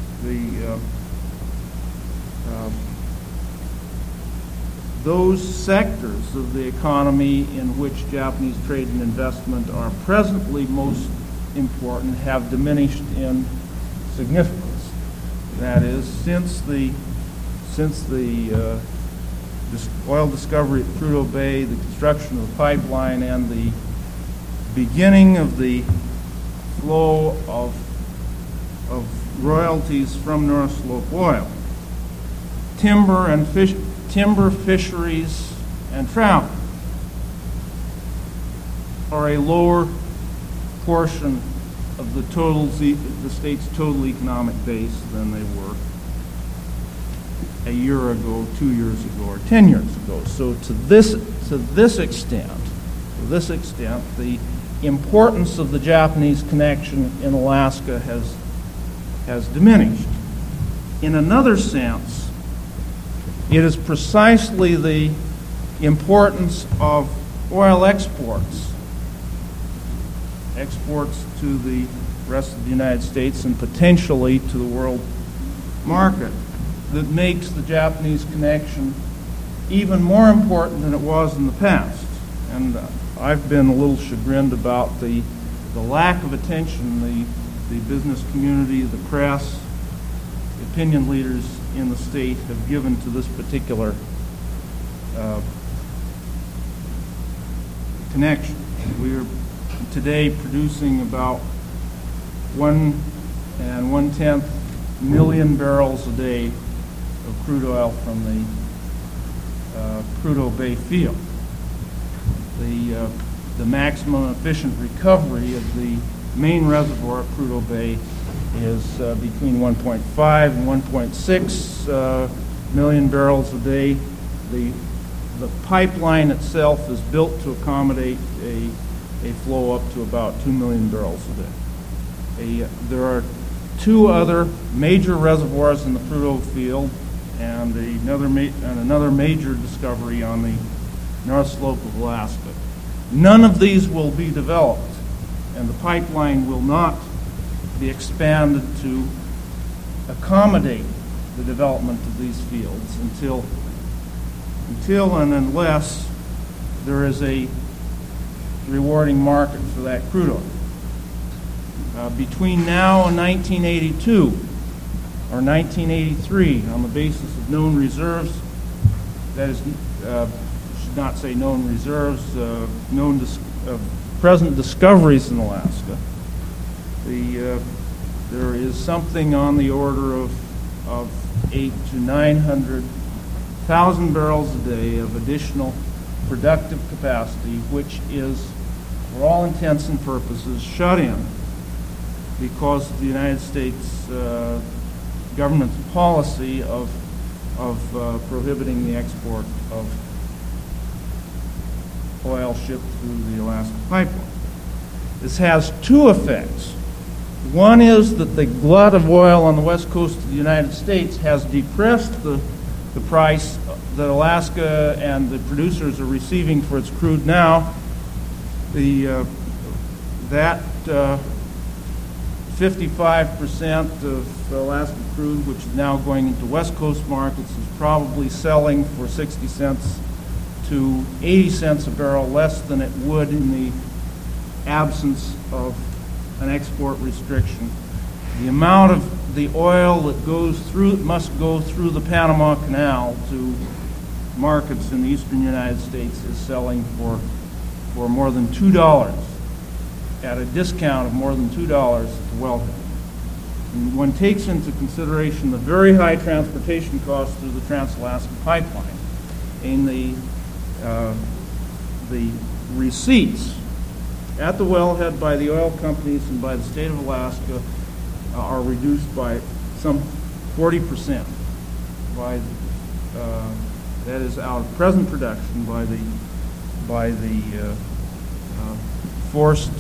[SPEAKER 5] Those sectors of the economy in which Japanese trade and investment are presently most important have diminished in significance. That is, since the oil discovery at Prudhoe Bay, the construction of the pipeline, and the beginning of the flow of royalties from North Slope oil, timber, fisheries, and travel are a lower portion of the state's total economic base than they were a year ago, 2 years ago, or 10 years ago. So to this extent, the importance of the Japanese connection in Alaska has diminished. In another sense, it is precisely the importance of oil exports to the rest of the United States and potentially to the world market that makes the Japanese connection even more important than it was in the past. And I've been a little chagrined about the lack of attention the business community, the press, the opinion leaders in the state have given to this particular connection. We are today producing about 1 1/10 million barrels a day of crude oil from the Prudhoe Bay field. The maximum efficient recovery of the main reservoir at Prudhoe Bay is between 1.5 and 1.6 million barrels a day. The pipeline itself is built to accommodate a flow up to about 2 million barrels a day. There are 2 other major reservoirs in the Prudhoe field, and another major discovery on the north slope of Alaska. None of these will be developed, and the pipeline will not be expanded to accommodate the development of these fields until and unless there is a rewarding market for that crude oil. Between now and 1982, or 1983 on the basis of known reserves. That is, should not say known reserves, present discoveries in Alaska. There is something on the order of 800 to 900,000 barrels a day of additional productive capacity, which is, for all intents and purposes, shut in because of the United States government's policy of prohibiting the export of oil shipped through the Alaska pipeline. This has two effects. One is that the glut of oil on the west coast of the United States has depressed the price that Alaska and the producers are receiving for its crude now. That 55% of Alaska crude, which is now going into West Coast markets, is probably selling for 60 cents to 80 cents a barrel less than it would in the absence of an export restriction. The amount of the oil that must go through the Panama Canal to markets in the eastern United States is selling for more than $2, at a discount of more than $2 at the wellhead. And one takes into consideration the very high transportation costs through the Trans-Alaska Pipeline, and the receipts at the wellhead by the oil companies and by the state of Alaska are reduced by some 40% by that is out of present production by the forced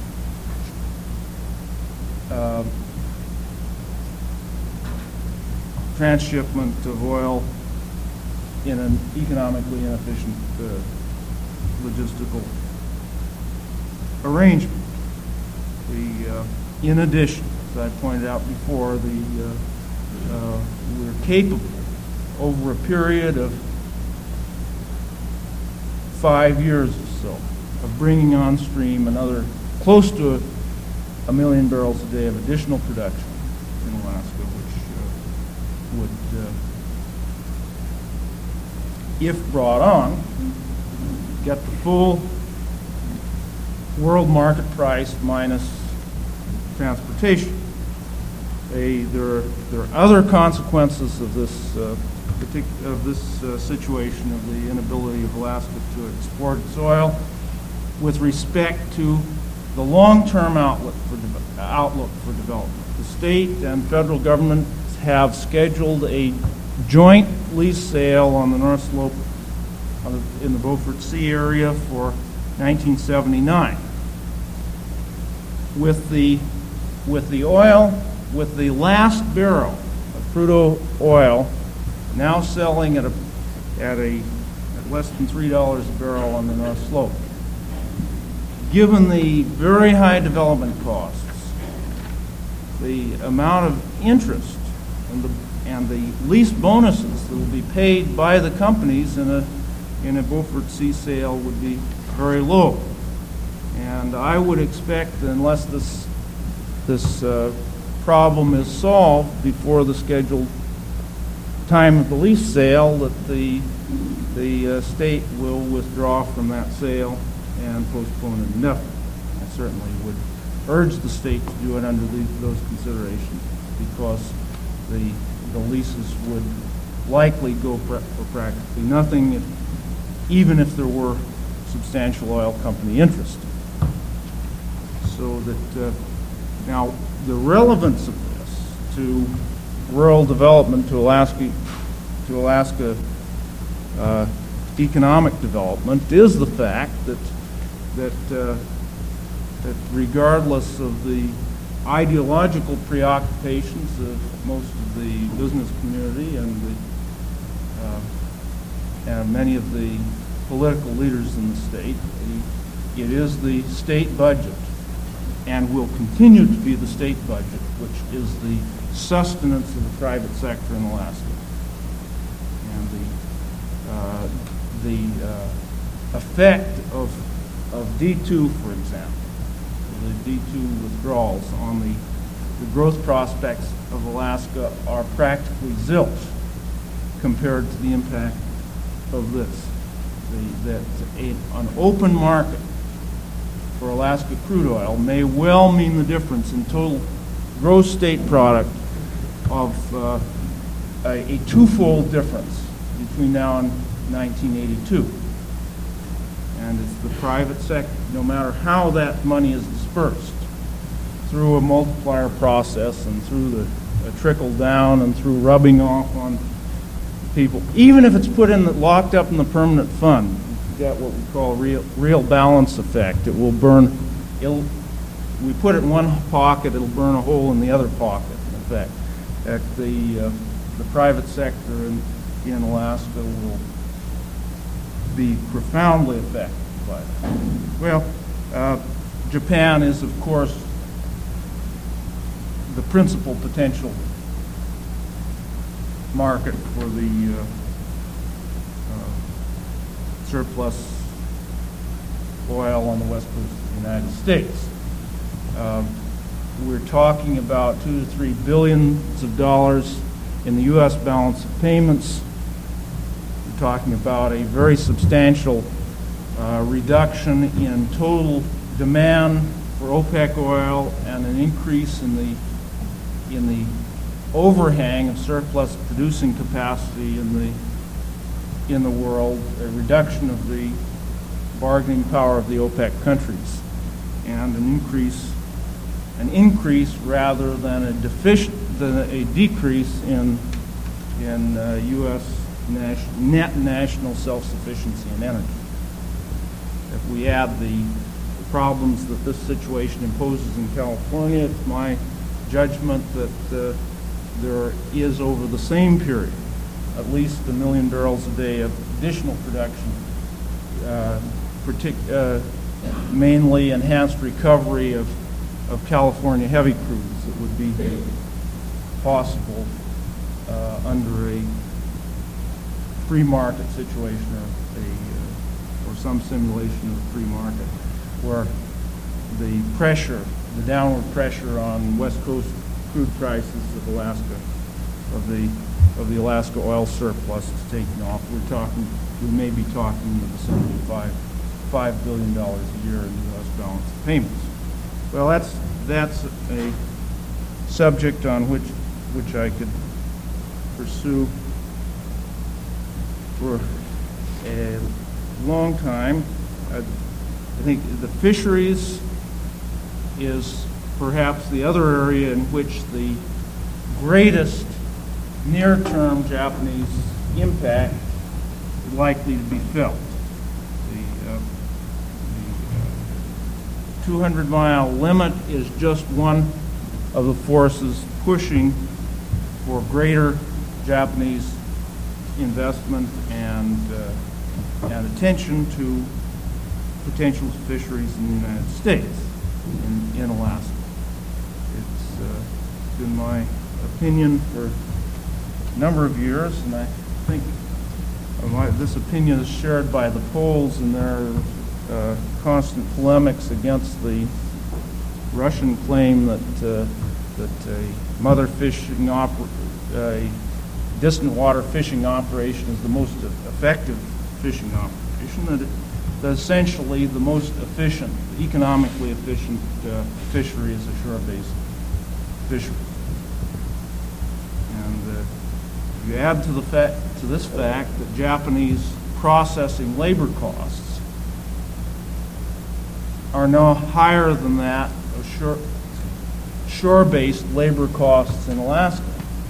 [SPEAKER 5] transshipment of oil in an economically inefficient logistical arrangement. In addition, as I pointed out before, we're capable over a period of 5 years or so of bringing on stream another close to 1 million barrels a day of additional production in Alaska, which would, if brought on, get the full world market price minus transportation. There are other consequences of this situation, of the inability of Alaska to export its oil, with respect to the long-term outlook for development. The state and federal governments have scheduled a joint lease sale on the North Slope in the Beaufort Sea area for 1979. With the last barrel of crude oil now selling at less than $3 a barrel on the North Slope. Given the very high development costs, the amount of interest and the lease bonuses that will be paid by the companies in a Beaufort Sea sale would be very low. And I would expect, unless this problem is solved before the scheduled time of the lease sale, that the state will withdraw from that sale and postpone it indefinitely. I certainly would urge the state to do it under those considerations, because the leases would likely go for practically nothing, even if there were substantial oil company interest. So that now the relevance of this to rural development, to Alaska economic development, is the fact that regardless of the ideological preoccupations of most of the business community and many of the political leaders in the state, it is the state budget, and will continue to be the state budget, which is the sustenance of the private sector in Alaska. And the effect of D2, for example, the D2 withdrawals on the growth prospects of Alaska are practically zilch compared to the impact of this. An open market for Alaska crude oil may well mean the difference in total gross state product of a twofold difference between now and 1982. And it's the private sector, no matter how that money is dispersed, through a multiplier process and through a trickle down and through rubbing off on people, even if it's put in locked up in the permanent fund, you get what we call real balance effect. It will burn. We put it in one pocket, it'll burn a hole in the other pocket. In fact, the private sector in Alaska will be profoundly affected by that. Well, Japan is, of course, the principal potential market for the surplus oil on the west coast of the United States. We're talking about $2 to $3 billion in the U.S. balance of payments. We're talking about a very substantial reduction in total demand for OPEC oil and an increase in the overhang of surplus producing capacity in the world, a reduction of the bargaining power of the OPEC countries, and an increase rather than a decrease in U.S. net national self-sufficiency in energy. If we add the problems that this situation imposes in California, it's my judgment that there is, over the same period, at least 1 million barrels a day of additional production, mainly enhanced recovery of California heavy crudes that would be possible under a free market situation or some simulation of a free market, where the downward pressure on West Coast crude prices of Alaska, of the Alaska oil surplus is taking off. We may be talking in the vicinity of $5 billion a year in U.S. balance of payments. Well, that's a subject on which I could pursue for a long time. I think the fisheries is perhaps the other area in which the greatest near-term Japanese impact is likely to be felt. The 200-mile limit is just one of the forces pushing for greater Japanese investment and attention to potential fisheries in the United States, in Alaska. It's been my opinion for a number of years, and I think this opinion is shared by the Poles in their constant polemics against the Russian claim that a distant water fishing operation is the most effective fishing operation, that essentially the most efficient, economically efficient fishery is a shore-based fishery. And you add to this fact that Japanese processing labor costs are now higher than that of shore-based labor costs in Alaska.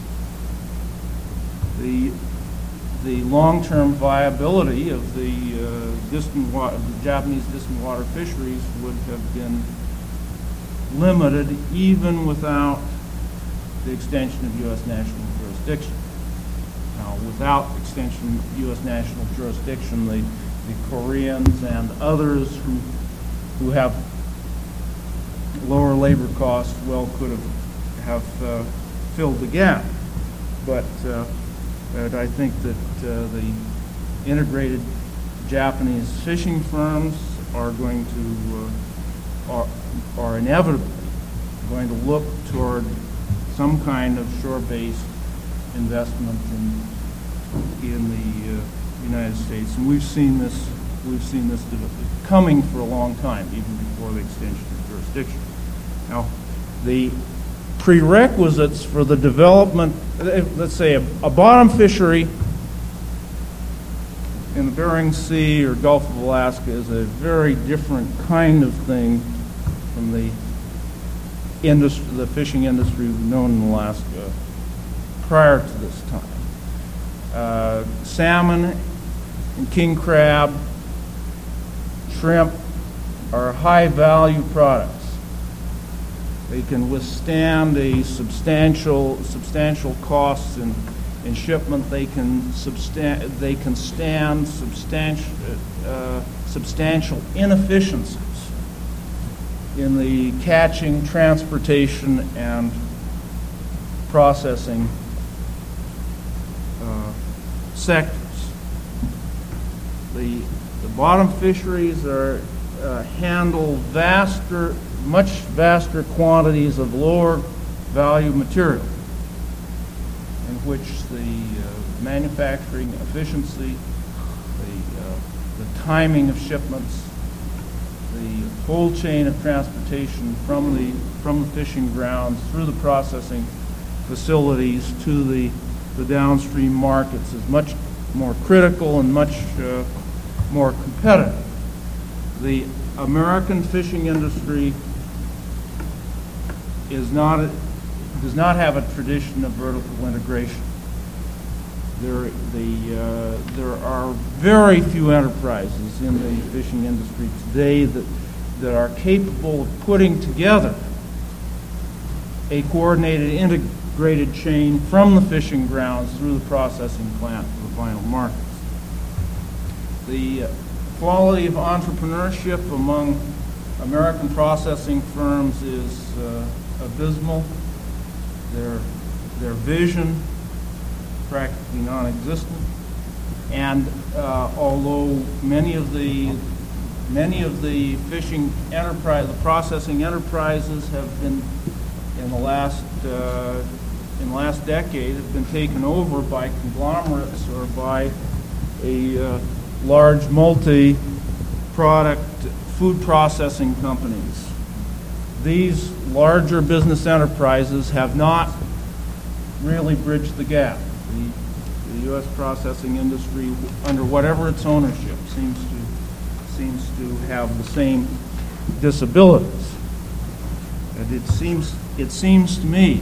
[SPEAKER 5] The long-term viability of the Japanese distant water fisheries would have been limited even without the extension of U.S. national jurisdiction. Now, without extension of U.S. national jurisdiction, the Koreans and others who have lower labor costs could have filled the gap. But I think that the integrated Japanese fishing firms are going to are inevitably going to look toward some kind of shore-based investment in the United States, and we've seen this coming for a long time, even before the extension of jurisdiction. Now, the prerequisites for the development, let's say a bottom fishery in the Bering Sea or Gulf of Alaska is a very different kind of thing from the fishing industry we've known in Alaska prior to this time. Salmon and king crab, shrimp are high-value products. They can withstand a substantial costs in shipment. They can stand substantial inefficiencies in the catching, transportation, and processing sectors. The bottom fisheries handle much vaster quantities of lower value material, in which the manufacturing efficiency, the timing of shipments, the whole chain of transportation from the fishing grounds through the processing facilities to the downstream markets is much more critical and much more competitive. The American fishing industry does not have a tradition of vertical integration. There are very few enterprises in the fishing industry today that are capable of putting together a coordinated, integrated chain from the fishing grounds through the processing plant to the final markets. The quality of entrepreneurship among American processing firms is abysmal. Their vision practically non-existent, and although many of the fishing enterprise, the processing enterprises have been in the last decade have been taken over by conglomerates or by a large multi-product food processing companies. These larger business enterprises have not really bridged the gap. The U.S. processing industry, under whatever its ownership, seems to have the same disabilities. And it seems to me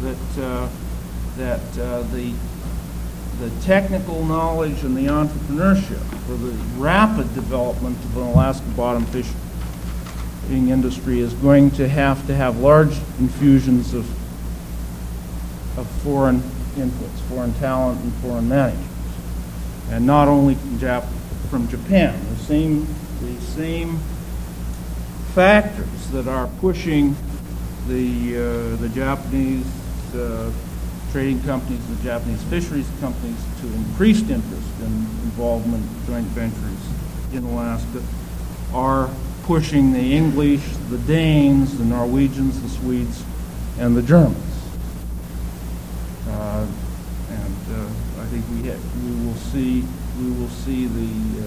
[SPEAKER 5] that the technical knowledge and the entrepreneurship for the rapid development of an Alaska bottom fishing industry is going to have large infusions of foreign inputs, foreign talent, and foreign managers, and not only from Japan. The same factors that are pushing the Japanese trading companies, the Japanese fisheries companies to increased interest in involvement in joint ventures in Alaska are pushing the English, the Danes, the Norwegians, the Swedes, and the Germans. I think we will see the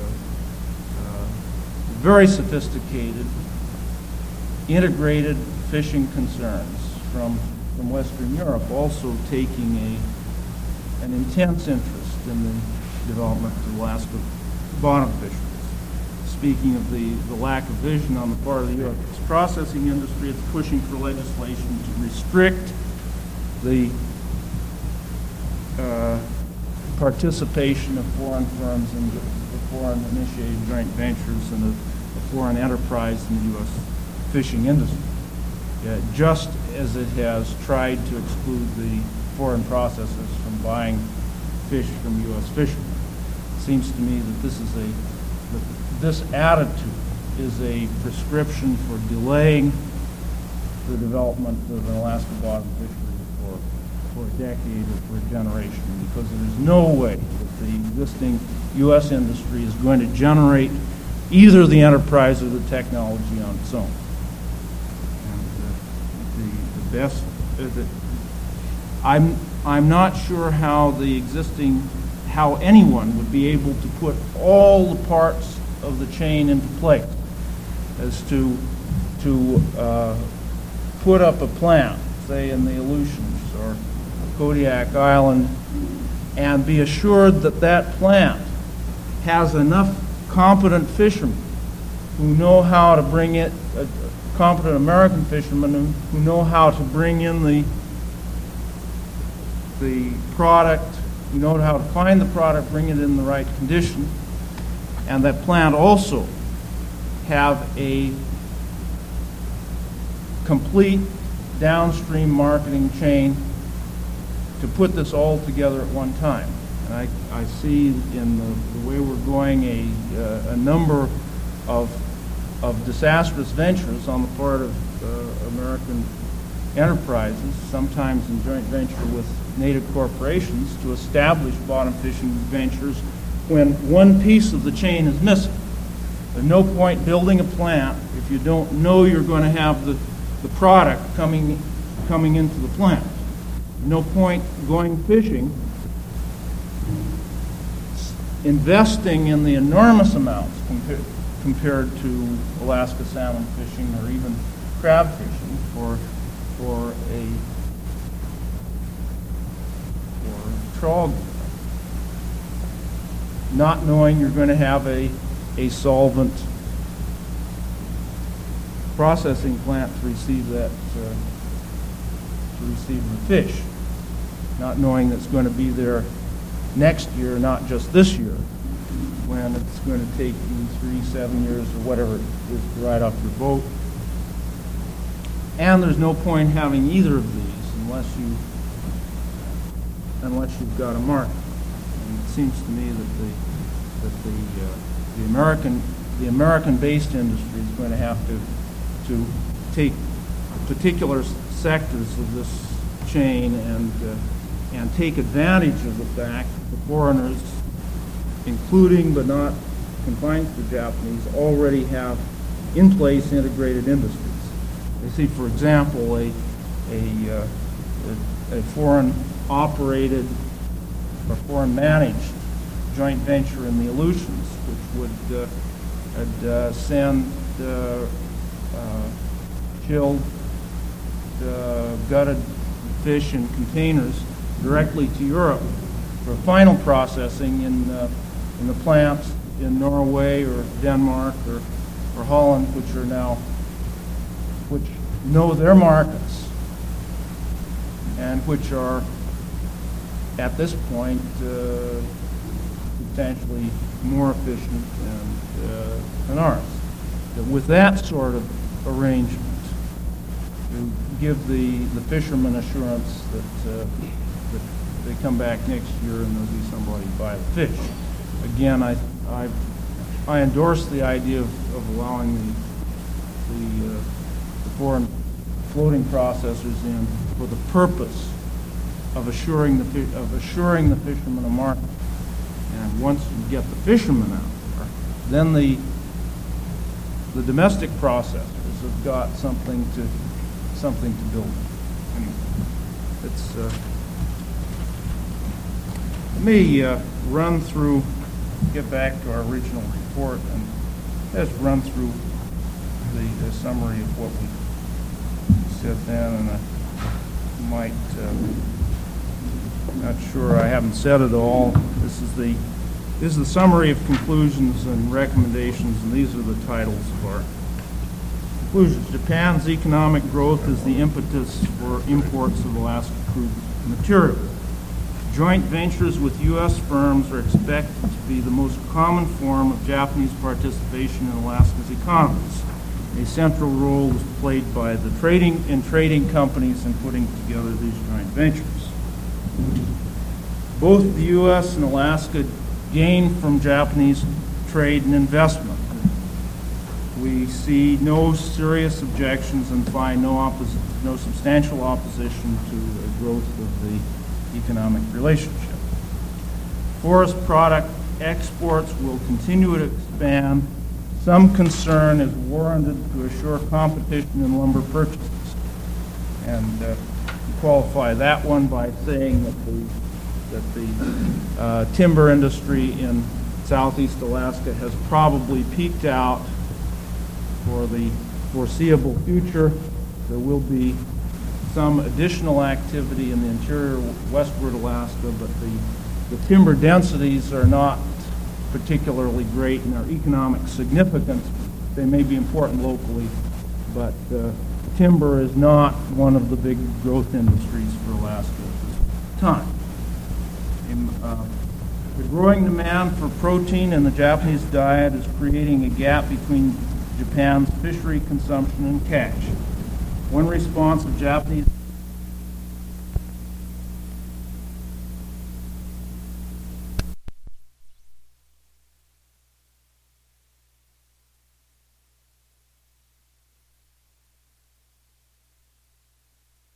[SPEAKER 5] very sophisticated, integrated fishing concerns from Western Europe also taking an intense interest in the development of Alaska bottom fisheries. Speaking of the lack of vision on the part of the U.S. processing industry, it's pushing for legislation to restrict the participation of foreign firms in the foreign-initiated joint ventures and a foreign enterprise in the U.S. fishing industry, just as it has tried to exclude the foreign processors from buying fish from U.S. fishermen. It seems to me that this attitude is a prescription for delaying the development of an Alaska bottom fishery for a decade or for a generation, because there is no way that the existing U.S. industry is going to generate either the enterprise or the technology on its own. And best. I'm not sure how how anyone would be able to put all the parts of the chain into place as to put up a plant, say in the Aleutians or Kodiak Island, and be assured that that plant has enough competent fishermen who know how to bring it, competent American fishermen who know how to bring in the product, who know how to find the product, bring it in the right condition, and that plant also have a complete downstream marketing chain to put this all together at one time. And I see in the way we're going a number of disastrous ventures on the part of American enterprises, sometimes in joint venture with native corporations, to establish bottom fishing ventures when one piece of the chain is missing. There's no point building a plant if you don't know you're going to have the product coming into the plant. No point going fishing, investing in the enormous amounts compared to Alaska salmon fishing or even crab fishing for trawl, not knowing you're going to have a solvent processing plant to receive the fish, not knowing that's going to be there next year, not just this year, when it's going to take you 3-7 years or whatever it is to ride off your boat. And there's no point having either of these unless you've got a market. And it seems to me that the American-based industry is going to have to take particular sectors of this chain and take advantage of the fact that the foreigners, including but not confined to the Japanese, already have in place integrated industries. They see, for example, a foreign-operated or foreign-managed joint venture in the Aleutians, which would send chilled, gutted fish in containers directly to Europe for final processing in the plants in Norway or Denmark or Holland, which know their markets and which are at this point substantially more efficient than ours. With that sort of arrangement, to give the fishermen assurance that they come back next year and there'll be somebody to buy the fish. Again, I endorse the idea of allowing the foreign floating processors in for the purpose of assuring the fishermen a market. And once you get the fishermen out there, then the domestic processors have got something to build. Anyway, it's let me run through, get back to our original report, and just run through the summary of what we said then, and I might, not sure I haven't said it all. This is the summary of conclusions and recommendations, and these are the titles of our conclusions. Japan's economic growth is the impetus for imports of Alaska crude material. Joint ventures with U.S. firms are expected to be the most common form of Japanese participation in Alaska's economies. A central role is played by the trading companies in putting together these joint ventures. Both the U.S. and Alaska gain from Japanese trade and investment. We see no serious objections and find no substantial opposition to the growth of the economic relationship. Forest product exports will continue to expand. Some concern is warranted to assure competition in lumber purchases. And qualify that one by saying that the timber industry in Southeast Alaska has probably peaked out for the foreseeable future. There will be some additional activity in the interior westward Alaska, but the timber densities are not particularly great in their economic significance. They may be important locally, but timber is not one of the big growth industries for Alaska at this time. The growing demand for protein in the Japanese diet is creating a gap between Japan's fishery consumption and cash. One response of Japanese